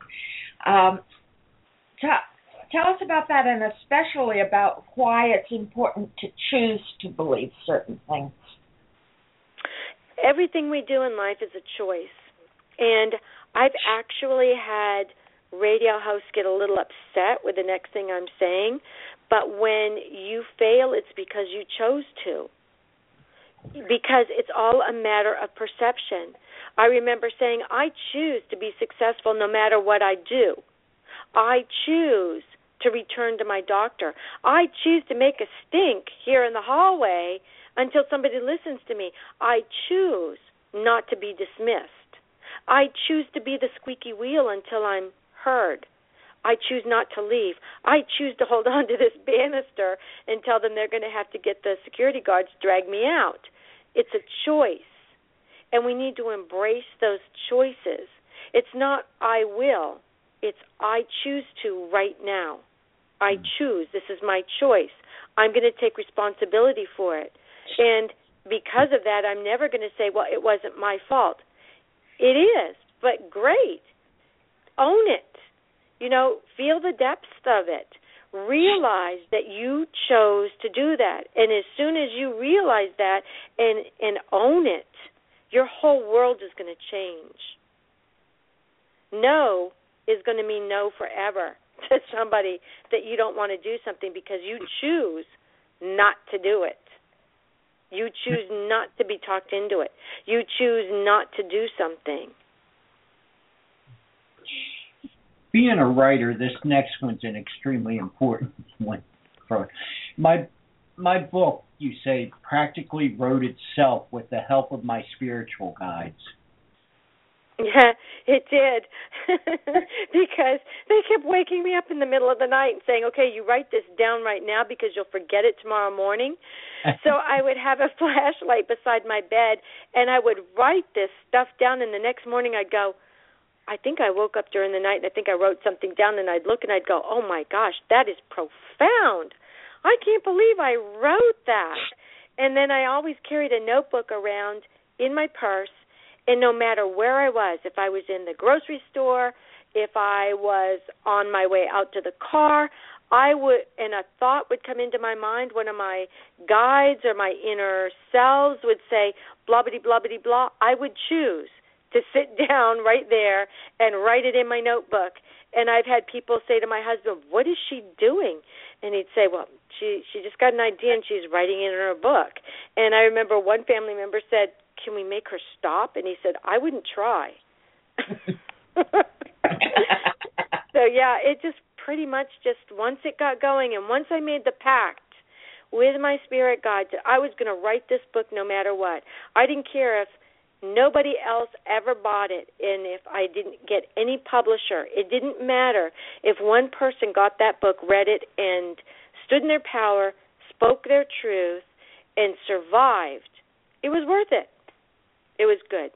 Tell us about that, and especially about why it's important to choose to believe certain things. Everything we do in life is a choice. And I've actually had radio hosts get a little upset with the next thing I'm saying, but when you fail, it's because you chose to, because it's all a matter of perception. I remember saying, I choose to be successful no matter what I do. I choose to return to my doctor. I choose to make a stink here in the hallway until somebody listens to me. I choose not to be dismissed. I choose to be the squeaky wheel until I'm heard. I choose not to leave. I choose to hold on to this banister and tell them they're going to have to get the security guards to drag me out. It's a choice, and we need to embrace those choices. It's not I will. It's I choose to right now. I choose. This is my choice. I'm going to take responsibility for it. And because of that, I'm never going to say, well, it wasn't my fault. It is, but great. Own it. Feel the depths of it. Realize that you chose to do that. And as soon as you realize that and own it, your whole world is going to change. No is going to mean no forever to somebody that you don't want to do something because you choose not to do it. You choose not to be talked into it. You choose not to do something. Being a writer, this next one's an extremely important one. My book, you say, practically wrote itself with the help of my spiritual guides. Yeah, it did. Because they kept waking me up in the middle of the night and saying, okay, you write this down right now because you'll forget it tomorrow morning. So I would have a flashlight beside my bed, and I would write this stuff down, and the next morning I'd go, I think I woke up during the night, and I think I wrote something down, and I'd look and I'd go, oh, my gosh, that is profound. I can't believe I wrote that. And then I always carried a notebook around in my purse, and no matter where I was, if I was in the grocery store, if I was on my way out to the car, and a thought would come into my mind, one of my guides or my inner selves would say, blah-bitty, blah-bitty, blah, I would choose to sit down right there and write it in my notebook. And I've had people say to my husband, what is she doing? And he'd say, well, she just got an idea and she's writing it in her book. And I remember one family member said, can we make her stop? And he said, I wouldn't try. So, yeah, it just pretty much just once it got going and once I made the pact with my spirit guide that I was going to write this book no matter what. I didn't care if nobody else ever bought it and if I didn't get any publisher. It didn't matter if one person got that book, read it, and stood in their power, spoke their truth, and survived. It was worth it. It was good.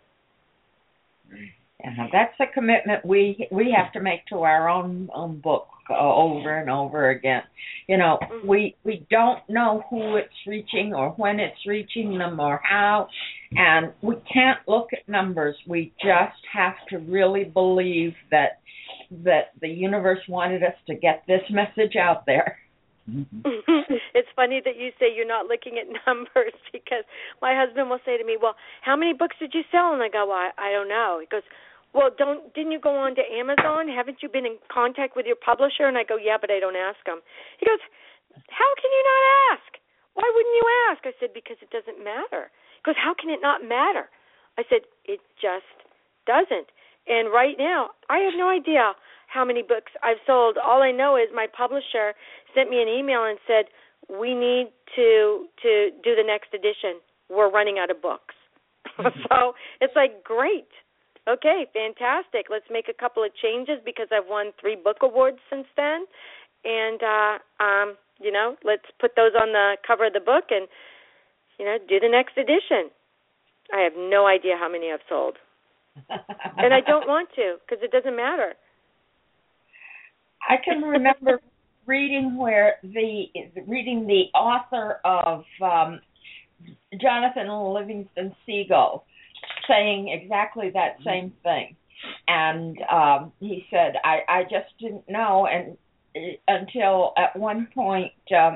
That's a commitment we have to make to our own book over and over again. We don't know who it's reaching or when it's reaching them or how, and we can't look at numbers. We just have to really believe that the universe wanted us to get this message out there. It's funny that you say you're not looking at numbers because my husband will say to me, well, how many books did you sell? And I go, well, I don't know. He goes, well, didn't you go on to Amazon? Haven't you been in contact with your publisher? And I go, yeah, but I don't ask them. He goes, how can you not ask? Why wouldn't you ask? I said, because it doesn't matter. He goes, how can it not matter? I said, it just doesn't. And right now, I have no idea how many books I've sold. All I know is my publisher sent me an email and said, we need to do the next edition. We're running out of books. So it's like, great. Okay, fantastic. Let's make a couple of changes because I've won 3 book awards since then. And, let's put those on the cover of the book and, do the next edition. I have no idea how many I've sold. And I don't want to because it doesn't matter. I can remember reading the author of Jonathan Livingston Seagull saying exactly that same thing. And he said, I just didn't know until at one point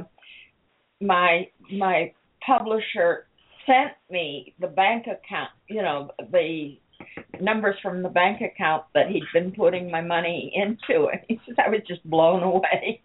my publisher sent me the bank account, the numbers from the bank account that he'd been putting my money into. And he says, I was just blown away.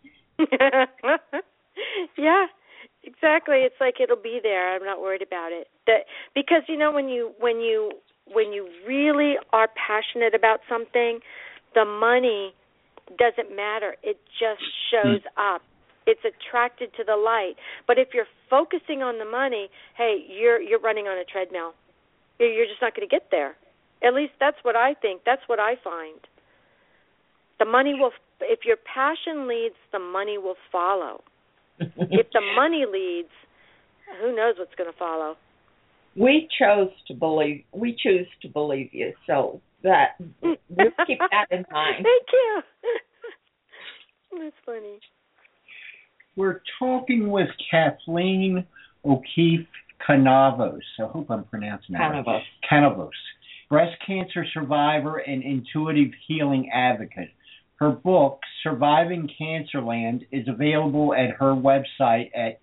Yeah, exactly. It's like it'll be there. I'm not worried about it. Because when you really are passionate about something, the money doesn't matter. It just shows up. It's attracted to the light. But if you're focusing on the money, hey, you're running on a treadmill. You're just not going to get there. At least that's what I think. That's what I find. The money will, if your passion leads, the money will follow. If the money leads, who knows what's going to follow? We choose to believe you, so that just keep that in mind. Thank you. That's funny. We're talking with Kathleen O'Keefe Canavos. I hope I'm pronouncing that right. Canavos, breast cancer survivor and intuitive healing advocate. Her book, Surviving Cancerland, is available at her website at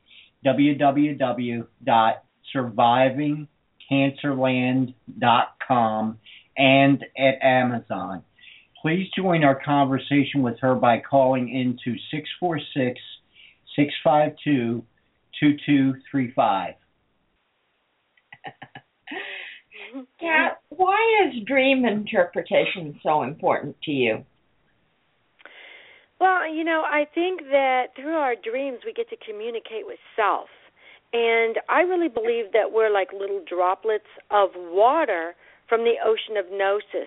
www.survivingcancerland.com and at Amazon. Please join our conversation with her by calling into 646-652-2235. Kat, why is dream interpretation so important to you? Well, I think that through our dreams we get to communicate with self. And I really believe that we're like little droplets of water from the ocean of gnosis,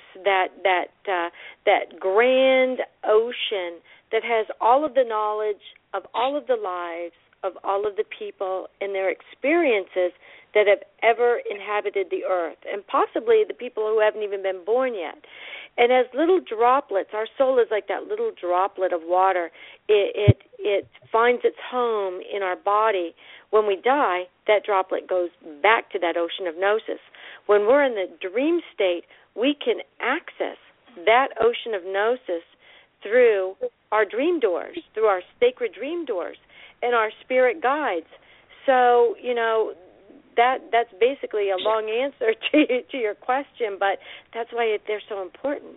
that grand ocean that has all of the knowledge of all of the lives of all of the people and their experiences that have ever inhabited the earth, and possibly the people who haven't even been born yet. And as little droplets, our soul is like that little droplet of water. It finds its home in our body. When we die, that droplet goes back to that ocean of gnosis. When we're in the dream state, we can access that ocean of gnosis through our dream doors, through our sacred dream doors, and our spirit guides. So, that's basically a long answer to your question, but that's why they're so important.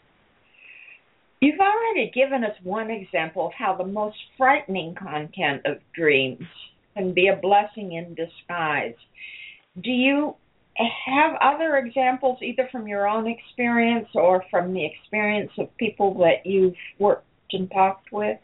You've already given us one example of how the most frightening content of dreams can be a blessing in disguise. Do you have other examples, either from your own experience or from the experience of people that you've worked and talked with?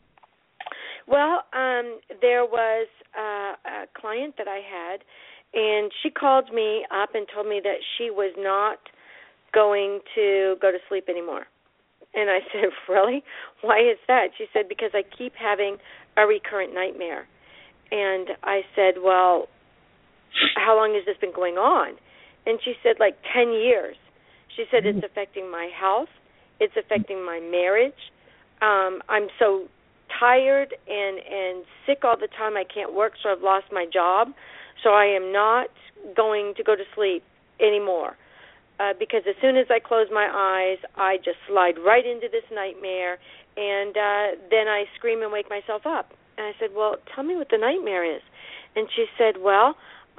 Well, there was a client that I had, and she called me up and told me that she was not going to go to sleep anymore. And I said, really? Why is that? She said, because I keep having a recurrent nightmare. And I said, well, how long has this been going on? And she said, like 10 years. She said, it's affecting my health. It's affecting my marriage. I'm so tired and sick all the time. I can't work, so I've lost my job. So I am not going to go to sleep anymore because as soon as I close my eyes, I just slide right into this nightmare, and then I scream and wake myself up. And I said, well, tell me what the nightmare is. And she said, well,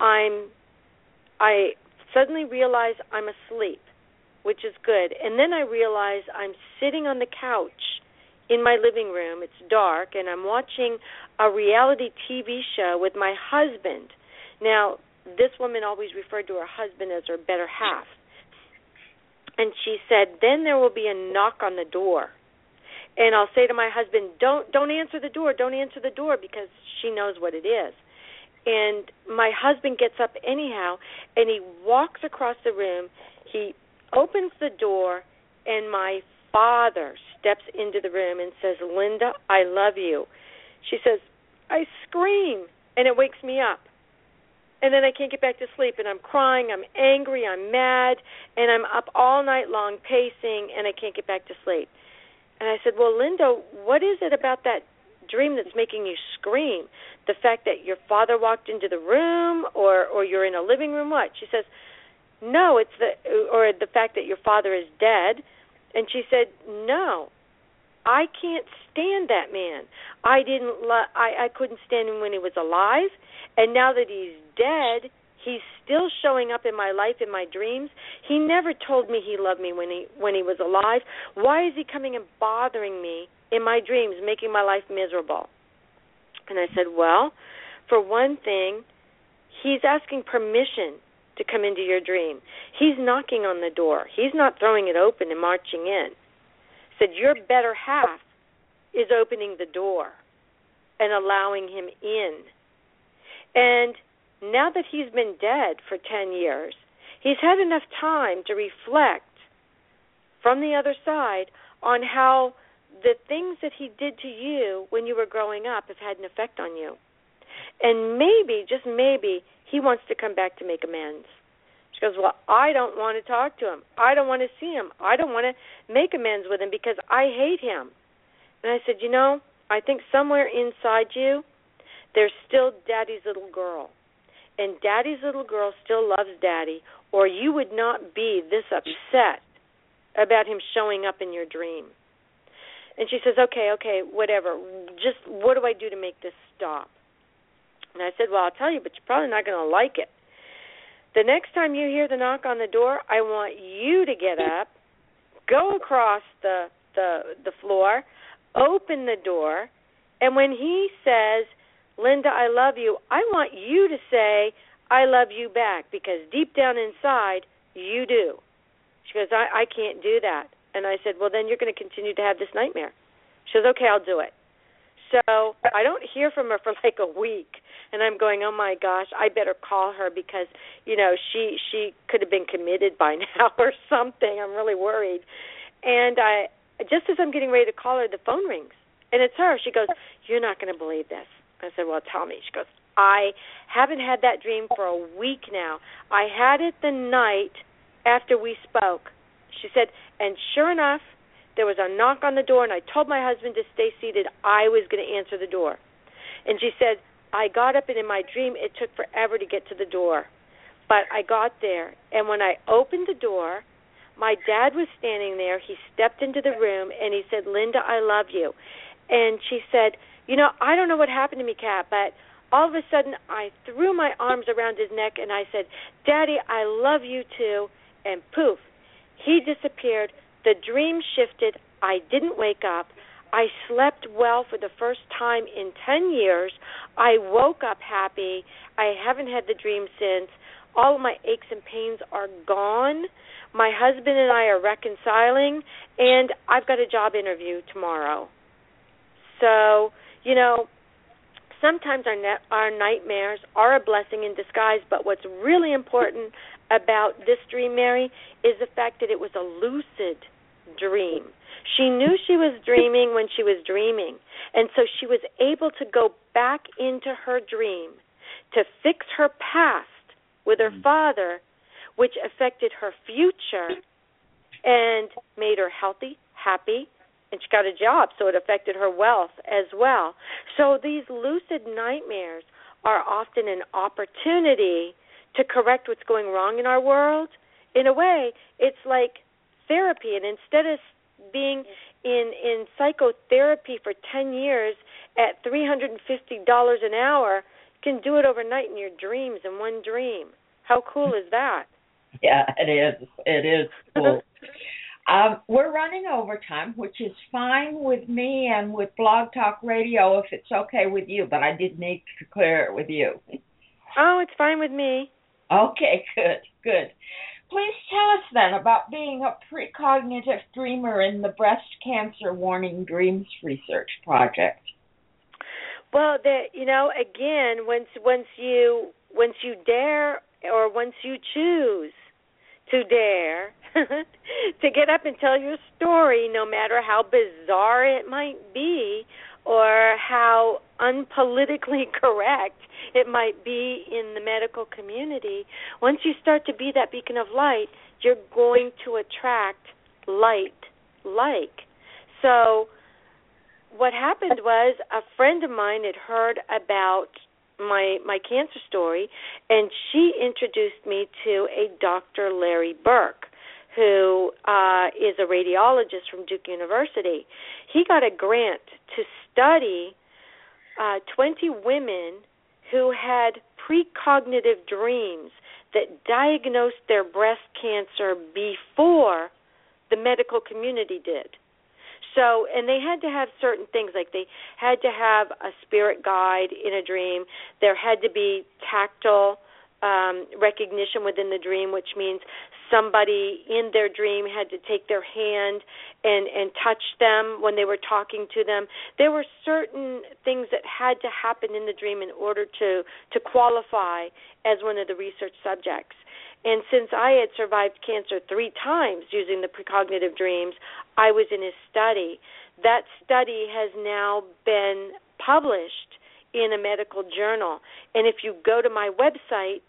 I suddenly realize I'm asleep, which is good. And then I realize I'm sitting on the couch in my living room. It's dark, and I'm watching a reality TV show with my husband. Now, this woman always referred to her husband as her better half. And she said, then there will be a knock on the door. And I'll say to my husband, don't answer the door, because she knows what it is. And my husband gets up anyhow, and he walks across the room. He opens the door, and my father steps into the room and says, Linda, I love you. She says, I scream, and it wakes me up. And then I can't get back to sleep, and I'm crying, I'm angry, I'm mad, and I'm up all night long pacing, and I can't get back to sleep. And I said, well, Linda, what is it about that dream that's making you scream? The fact that your father walked into the room, or you're in a living room, what? She says, no, it's the fact that your father is dead. And she said, no, I can't stand that man. I couldn't stand him when he was alive, and now that he's dead, he's still showing up in my life, in my dreams. He never told me he loved me when he was alive. Why is he coming and bothering me in my dreams, making my life miserable? And I said, well, for one thing, he's asking permission to come into your dream. He's knocking on the door. He's not throwing it open and marching in. I said, your better half is opening the door and allowing him in. And now that he's been dead for 10 years, he's had enough time to reflect from the other side on how the things that he did to you when you were growing up have had an effect on you. And maybe, just maybe, he wants to come back to make amends. She goes, well, I don't want to talk to him. I don't want to see him. I don't want to make amends with him because I hate him. And I said, I think somewhere inside you, there's still Daddy's little girl. And Daddy's little girl still loves Daddy, or you would not be this upset about him showing up in your dream. And she says, okay, whatever. Just what do I do to make this stop? And I said, well, I'll tell you, but you're probably not going to like it. The next time you hear the knock on the door, I want you to get up, go across the floor, open the door, and when he says, Linda, I love you, I want you to say, I love you back, because deep down inside, you do. She goes, I can't do that. And I said, well, then you're going to continue to have this nightmare. She goes, okay, I'll do it. So I don't hear from her for like a week, and I'm going, oh, my gosh, I better call her because, she could have been committed by now or something. I'm really worried. And just as I'm getting ready to call her, the phone rings, and it's her. She goes, you're not going to believe this. I said, well, tell me. She goes, I haven't had that dream for a week now. I had it the night after we spoke. She said, and sure enough, there was a knock on the door, and I told my husband to stay seated. I was going to answer the door. And she said, I got up, and in my dream, it took forever to get to the door. But I got there, and when I opened the door, my dad was standing there. He stepped into the room, and he said, Linda, I love you. And she said, I don't know what happened to me, Kat, but all of a sudden I threw my arms around his neck, and I said, Daddy, I love you too. And poof, he disappeared. The dream shifted. I didn't wake up. I slept well for the first time in 10 years. I woke up happy. I haven't had the dream since. All of my aches and pains are gone. My husband and I are reconciling, and I've got a job interview tomorrow. So, sometimes our nightmares are a blessing in disguise, but what's really important about this dream, Mary, is the fact that it was a lucid dream. She knew she was dreaming when she was dreaming, and so she was able to go back into her dream to fix her past with her father, which affected her future and made her healthy, happy, and she got a job, so it affected her wealth as well. So these lucid nightmares are often an opportunity to correct what's going wrong in our world. In a way, it's like therapy, and instead of being in psychotherapy for 10 years at $350 an hour, you can do it overnight in your dreams in one dream. How cool is that? Yeah, it is. It is cool. We're running over time, which is fine with me and with Blog Talk Radio if it's okay with you, but I did need to clear it with you. Oh, it's fine with me. Okay, good. Please tell us then about being a precognitive dreamer in the Breast Cancer Warning Dreams Research Project. Well, again, once you dare or once you choose to dare to get up and tell your story, no matter how bizarre it might be or how unpolitically correct it might be in the medical community. Once you start to be that beacon of light, you're going to attract like. So what happened was a friend of mine had heard about my cancer story, and she introduced me to a Dr. Larry Burke, who is a radiologist from Duke University. He got a grant to study 20 women who had precognitive dreams that diagnosed their breast cancer before the medical community did. So, and they had to have certain things, like they had to have a spirit guide in a dream. There had to be tactile recognition within the dream, which means somebody in their dream had to take their hand and touch them when they were talking to them. There were certain things that had to happen in the dream in order to qualify as one of the research subjects. And since I had survived cancer 3 times using the precognitive dreams, I was in his study. That study has now been published in a medical journal. And if you go to my website,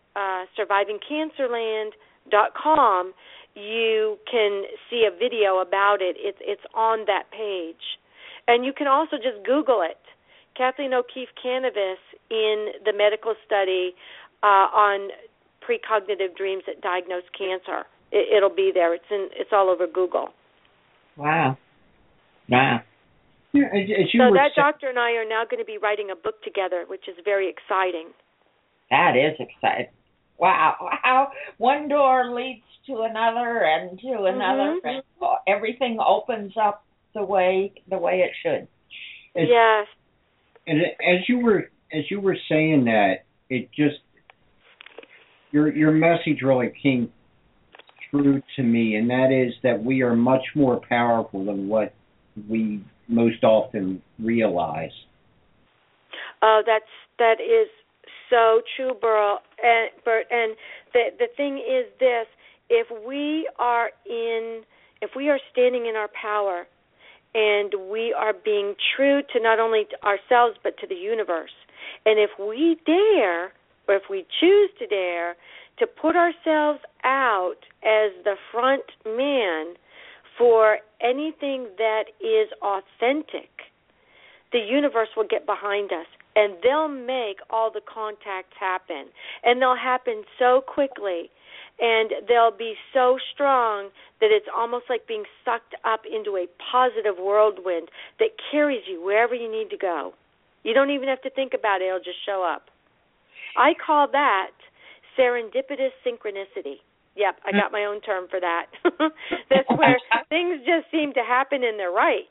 survivingcancerland.com, you can see a video about it. It's on that page. And you can also just Google it, Kathleen O'Keefe Cannabis in the medical study on precognitive dreams that diagnose cancer. It'll be there. It's all over Google. Wow. Yeah, so that doctor and I are now going to be writing a book together, which is very exciting. That is exciting. Wow. How one door leads to another and to another, and everything opens up the way it should. Yes. And as you were saying that, it just your message really came true to me, and that is that we are much more powerful than what we most often realize. Oh, that is so true, Bert. And the thing is this: if we are standing in our power, and we are being true to not only ourselves but to the universe, and if we dare, or if we choose to dare, to put ourselves out as the front man for anything that is authentic, the universe will get behind us, and they'll make all the contacts happen, and they'll happen so quickly, and they'll be so strong that it's almost like being sucked up into a positive whirlwind that carries you wherever you need to go. You don't even have to think about it. It'll just show up. I call that serendipitous synchronicity. Yep, I got my own term for that. That's where things just seem to happen and they're right.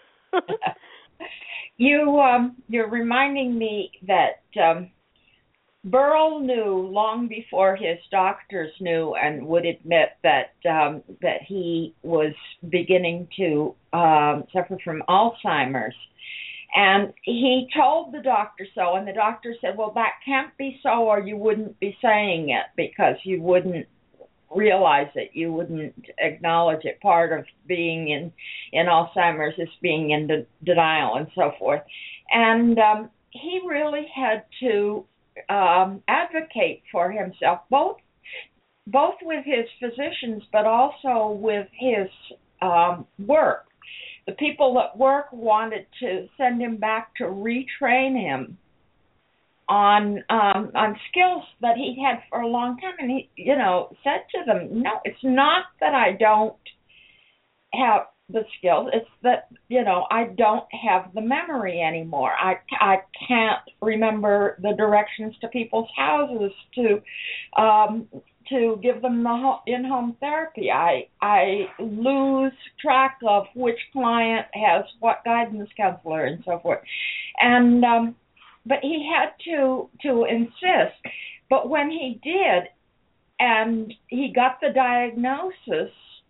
You're reminding me that Burl knew long before his doctors knew, and would admit that he was beginning to suffer from Alzheimer's. And he told the doctor so, and the doctor said, well, that can't be so, or you wouldn't be saying it, because you wouldn't realize it. You wouldn't acknowledge it. Part of being in Alzheimer's is being in denial and so forth. And he really had to advocate for himself, both with his physicians, but also with his work. The people at work wanted to send him back to retrain him on skills that he had for a long time, and he, said to them, "No, it's not that I don't have the skills; it's that I don't have the memory anymore. I can't remember the directions to people's houses to give them the in-home therapy. I lose track of which client has what guidance counselor and so forth." And but he had to insist. But when he did, and he got the diagnosis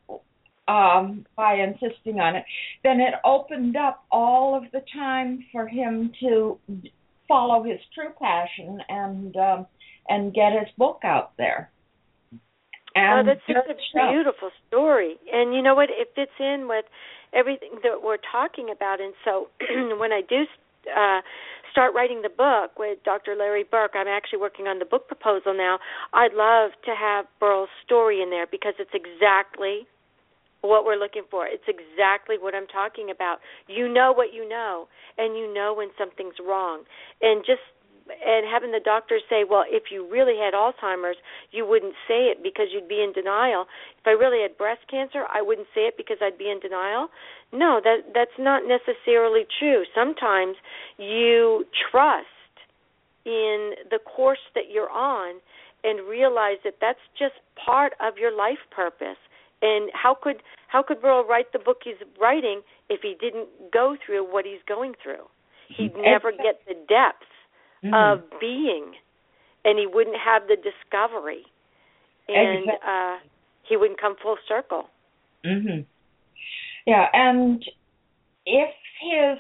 by insisting on it, then it opened up all of the time for him to follow his true passion and get his book out there. And that's such a beautiful story. And you know what? It fits in with everything that we're talking about. And so when I do start writing the book with Dr. Larry Burke, I'm actually working on the book proposal now. I'd love to have Burl's story in there because it's exactly what we're looking for. It's exactly what I'm talking about. You know what you know, and you know when something's wrong. And having the doctor say, well, if you really had Alzheimer's, you wouldn't say it because you'd be in denial. If I really had breast cancer, I wouldn't say it because I'd be in denial. No, that's not necessarily true. Sometimes you trust in the course that you're on and realize that that's just part of your life purpose. And how could Burl write the book he's writing if he didn't go through what he's going through? He'd never get the depth of being, and he wouldn't have the discovery, and he wouldn't come full circle. Yeah, and if his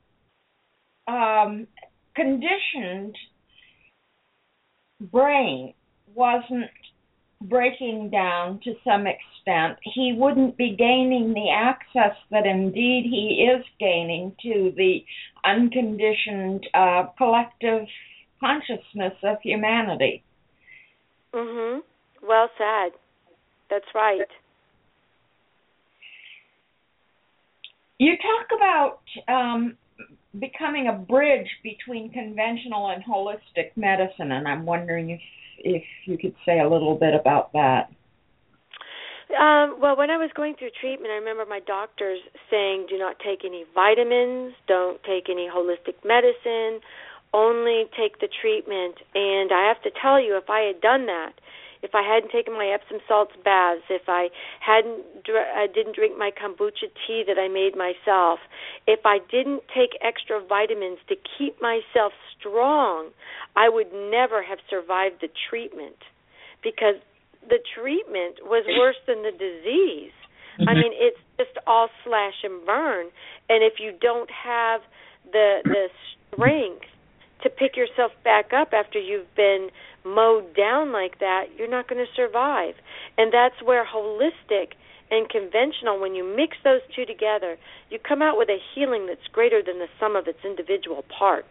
conditioned brain wasn't breaking down to some extent, he wouldn't be gaining the access that indeed he is gaining to the unconditioned collective consciousness of humanity. Well said. That's right. You talk about becoming a bridge between conventional and holistic medicine, and I'm wondering if you could say a little bit about that. Well, when I was going through treatment, I remember my doctors saying, do not take any vitamins, don't take any holistic medicine, only take the treatment. And I have to tell you, if I had done that, if I hadn't taken my Epsom salts baths, if I didn't drink my kombucha tea that I made myself, if I didn't take extra vitamins to keep myself strong, I would never have survived the treatment because the treatment was worse than the disease. I mean, it's just all slash and burn. And if you don't have the strength to pick yourself back up after you've been mowed down like that, you're not going to survive. And that's where holistic and conventional, when you mix those two together, you come out with a healing that's greater than the sum of its individual parts.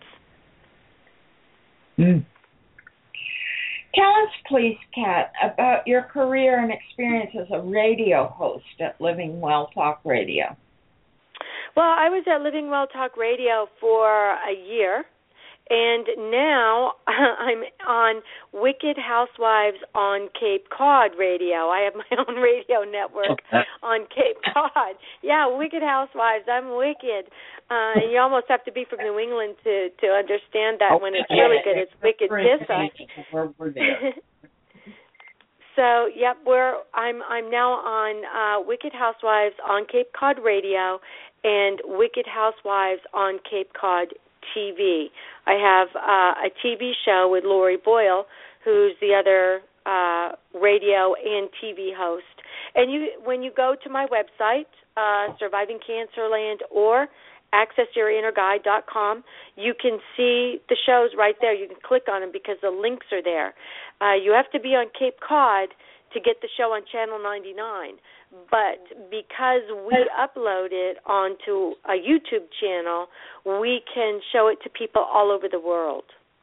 Tell us, please, Kat, about your career and experience as a radio host at Living Well Talk Radio. Well, I was at Living Well Talk Radio for a year, and now I'm on Wicked Housewives on Cape Cod Radio. I have my own radio network on Cape Cod. Yeah, Wicked Housewives. I'm wicked. You almost have to be from New England to understand that when it's really good. It's Wicked Tissa. We're there. So, yep, I'm now on Wicked Housewives on Cape Cod Radio and Wicked Housewives on Cape Cod TV. I have a TV show with Lori Boyle, who's the other radio and TV host. And when you go to my website, Surviving Cancerland, or accessyourInnerGuide.com, you can see the shows right there. You can click on them because the links are there. You have to be on Cape Cod to get the show on Channel 99. But because we upload it onto a YouTube channel, we can show it to people all over the world.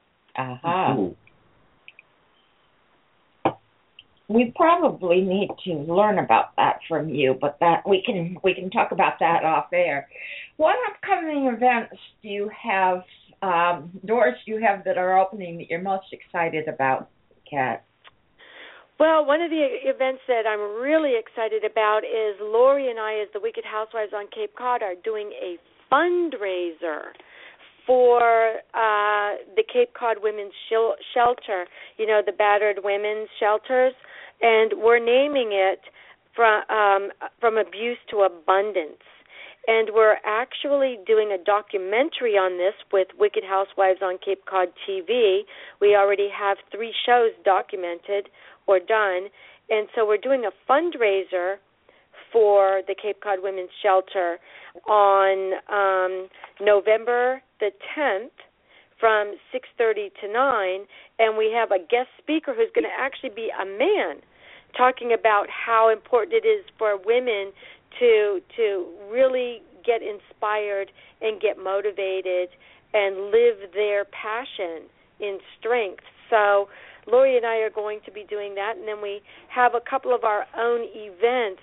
We probably need to learn about that from you, but that we can talk about that off air. What upcoming events do you have, doors do you have that are opening that you're most excited about, Kat? Well, one of the events that I'm really excited about is Lori and I, as the Wicked Housewives on Cape Cod, are doing a fundraiser for the Cape Cod Women's Shelter, the battered women's shelters, and we're naming it from abuse to abundance. And we're actually doing a documentary on this with Wicked Housewives on Cape Cod TV. We already have 3 shows documented or done, and so we're doing a fundraiser for the Cape Cod Women's Shelter on November the 10th from 6:30 to 9, and we have a guest speaker who's going to actually be a man talking about how important it is for women to really get inspired and get motivated and live their passion in strength. So Lori and I are going to be doing that, and then we have a couple of our own events.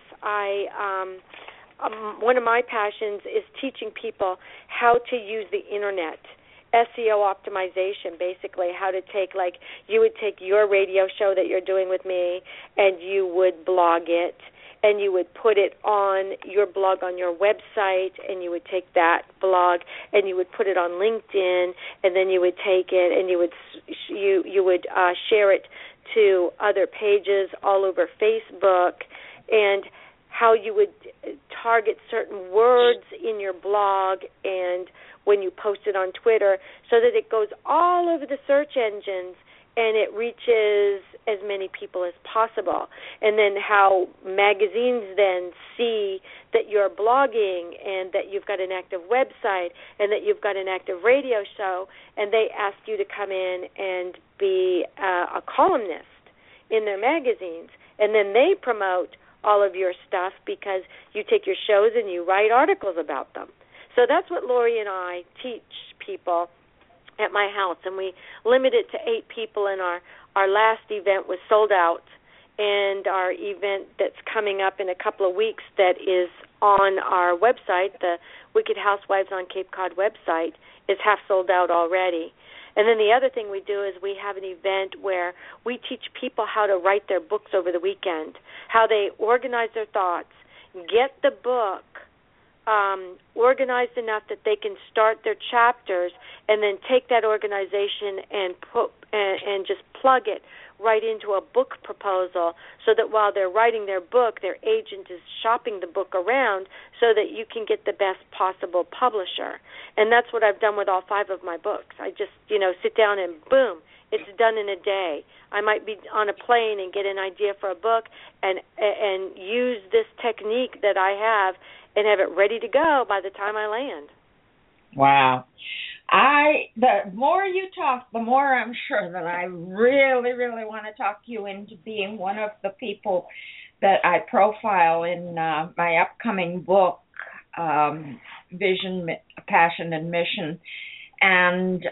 One of my passions is teaching people how to use the internet. SEO optimization, basically, how to take, like, you would take your radio show that you're doing with me and you would blog it and you would put it on your blog on your website, and you would take that blog and you would put it on LinkedIn, and then you would take it and you would share it to other pages all over Facebook, and how you would target certain words in your blog and when you post it on Twitter, so that it goes all over the search engines and it reaches as many people as possible. And then how magazines then see that you're blogging and that you've got an active website and that you've got an active radio show, and they ask you to come in and be a columnist in their magazines. And then they promote all of your stuff because you take your shows and you write articles about them. So that's what Lori and I teach people at my house, and we limit it to 8 people, and our last event was sold out, and our event that's coming up in a couple of weeks that is on our website, the Wicked Housewives on Cape Cod website, is half sold out already. And then the other thing we do is we have an event where we teach people how to write their books over the weekend, how they organize their thoughts, get the book organized enough that they can start their chapters, and then take that organization and just plug it right into a book proposal, so that while they're writing their book, their agent is shopping the book around so that you can get the best possible publisher. And that's what I've done with all 5 of my books. I just, sit down and boom, it's done in a day. I might be on a plane and get an idea for a book and use this technique that I have and have it ready to go by the time I land. Wow. The more you talk, the more I'm sure that I really, really want to talk you into being one of the people that I profile in my upcoming book, Vision, Passion, and Mission. And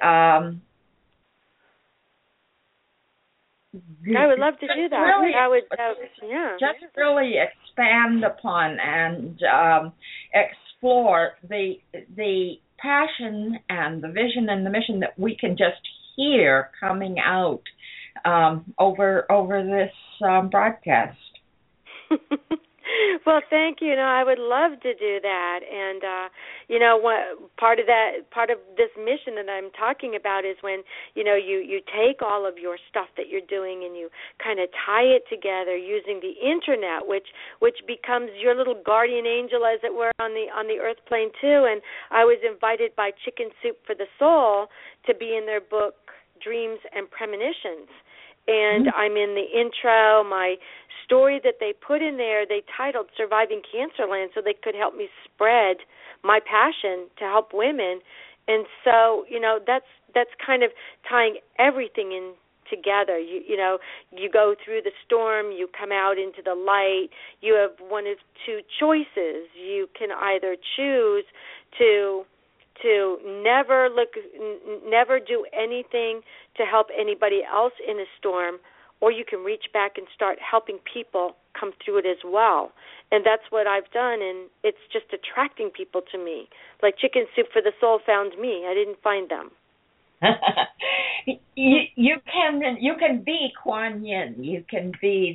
I would love to do that. Really, yeah. Just really expand upon and explore the passion and the vision and the mission that we can just hear coming out over this broadcast. Well, thank you. I would love to do that. And part of this mission that I'm talking about is when you take all of your stuff that you're doing and you kind of tie it together using the internet, which becomes your little guardian angel, as it were, on the earth plane too. And I was invited by Chicken Soup for the Soul to be in their book Dreams and Premonitions. And I'm in the intro. My story that they put in there, they titled Surviving Cancerland, so they could help me spread my passion to help women. And so, that's kind of tying everything in together. You go through the storm, you come out into the light. You have one of 2 choices. You can either choose to never do anything to help anybody else in a storm, or you can reach back and start helping people come through it as well. And that's what I've done, and it's just attracting people to me. Like Chicken Soup for the Soul found me. I didn't find them. You can be Kuan Yin. You can be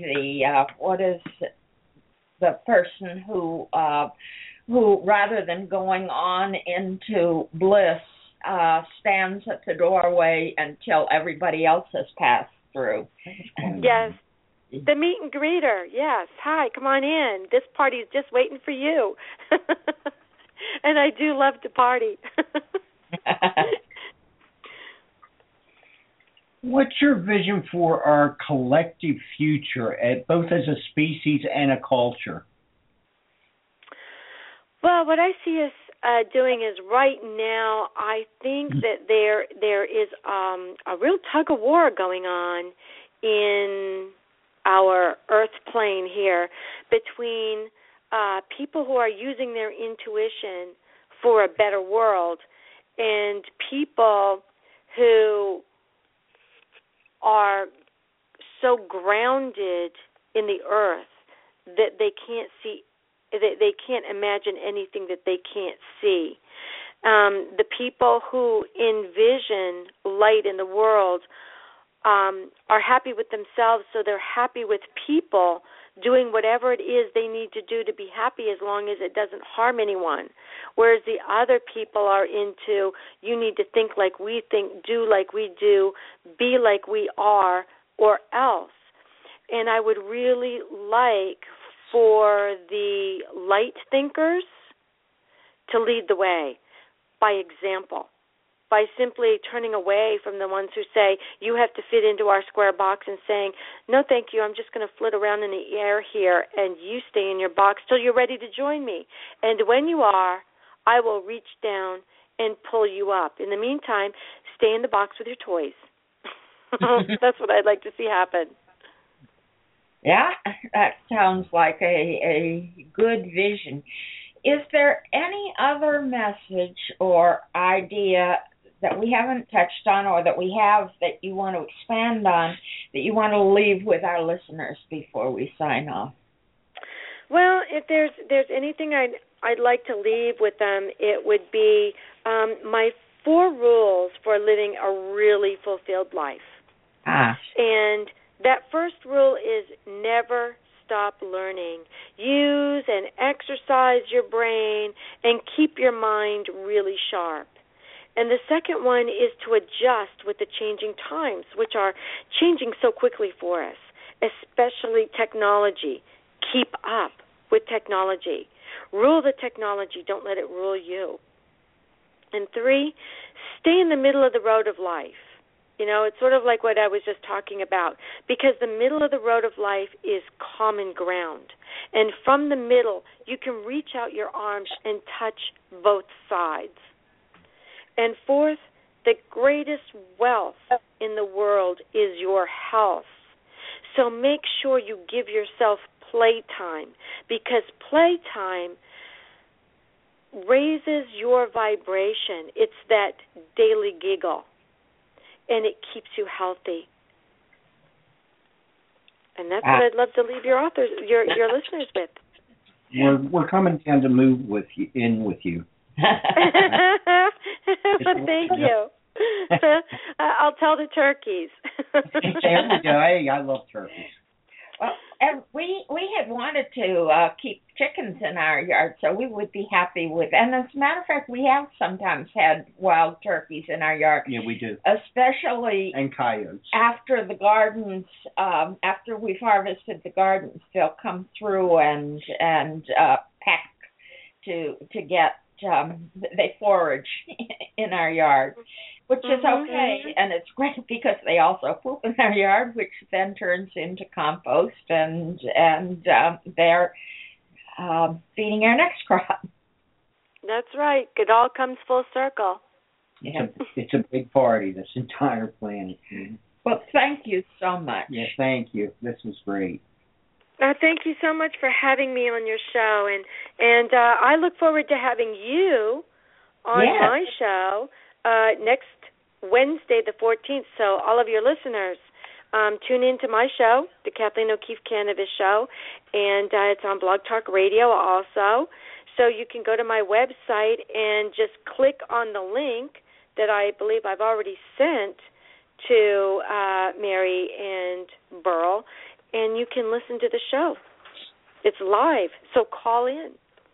the person who rather than going on into bliss, stands at the doorway until everybody else has passed through. Yes. The meet and greeter. Yes. Hi, come on in. This party's just waiting for you. And I do love to party. What's your vision for our collective future, both as a species and a culture? Well, what I see us doing is right now, I think that there is a real tug of war going on in our earth plane here between people who are using their intuition for a better world and people who are so grounded in the earth that they can't see, they can't imagine anything that they can't see. The people who envision light in the world are happy with themselves, so they're happy with people doing whatever it is they need to do to be happy as long as it doesn't harm anyone. Whereas the other people are into, you need to think like we think, do like we do, be like we are, or else. And I would really like for the light thinkers to lead the way by example, by simply turning away from the ones who say, you have to fit into our square box, and saying, no, thank you, I'm just going to flit around in the air here, and you stay in your box till you're ready to join me. And when you are, I will reach down and pull you up. In the meantime, stay in the box with your toys. That's what I'd like to see happen. Yeah, that sounds like a good vision. Is there any other message or idea that we haven't touched on, or that we have that you want to expand on, that you want to leave with our listeners before we sign off? Well, if there's anything I'd like to leave with them, it would be my 4 rules for living a really fulfilled life. And that first rule is never stop learning. Use and exercise your brain and keep your mind really sharp. And the second one is to adjust with the changing times, which are changing so quickly for us, especially technology. Keep up with technology. Rule the technology. Don't let it rule you. And 3, stay in the middle of the road of life. You know, it's sort of like what I was just talking about, because the middle of the road of life is common ground. And from the middle, you can reach out your arms and touch both sides. And 4th, the greatest wealth in the world is your health. So make sure you give yourself playtime, because playtime raises your vibration. It's that daily giggle, and it keeps you healthy. And that's what I'd love to leave your listeners with. We're coming down to move with you. Thank you. I'll tell the turkeys. There we go. I love turkeys. Well, and we had wanted to keep chickens in our yard, so we would be happy with. And as a matter of fact, we have sometimes had wild turkeys in our yard. Yeah, we do. Especially and coyotes. After the gardens, after we've harvested the gardens, they'll come through and peck to get. They forage in our yard, which is okay, and it's great because they also poop in our yard, which then turns into compost, and they're feeding our next crop. That's right. It all comes full circle. Yeah. It's a big party, this entire planet. Well, thank you so much. Yeah, thank you. This was great. Thank you so much for having me on your show, and I look forward to having you on my show next Wednesday, the 14th. So all of your listeners, tune in to my show, the Kathleen O'Keefe Cannabis Show, and it's on Blog Talk Radio also. So you can go to my website and just click on the link that I believe I've already sent to Mary and Burl, and you can listen to the show. It's live, so call in.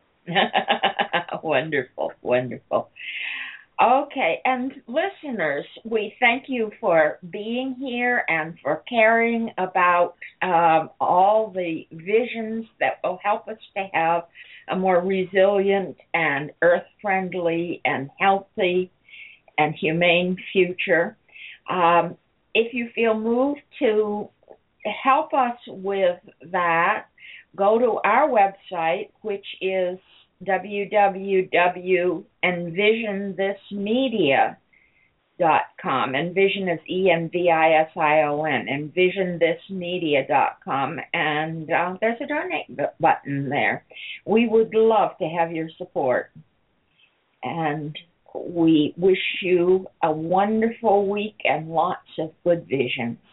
Wonderful, wonderful. Okay, and listeners, we thank you for being here and for caring about all the visions that will help us to have a more resilient and earth-friendly and healthy and humane future. If you feel moved to help us with that, go to our website, which is www.envisionthismedia.com. Envision is ENVISION, envisionthismedia.com, and there's a donate button there. We would love to have your support, and we wish you a wonderful week and lots of good visions.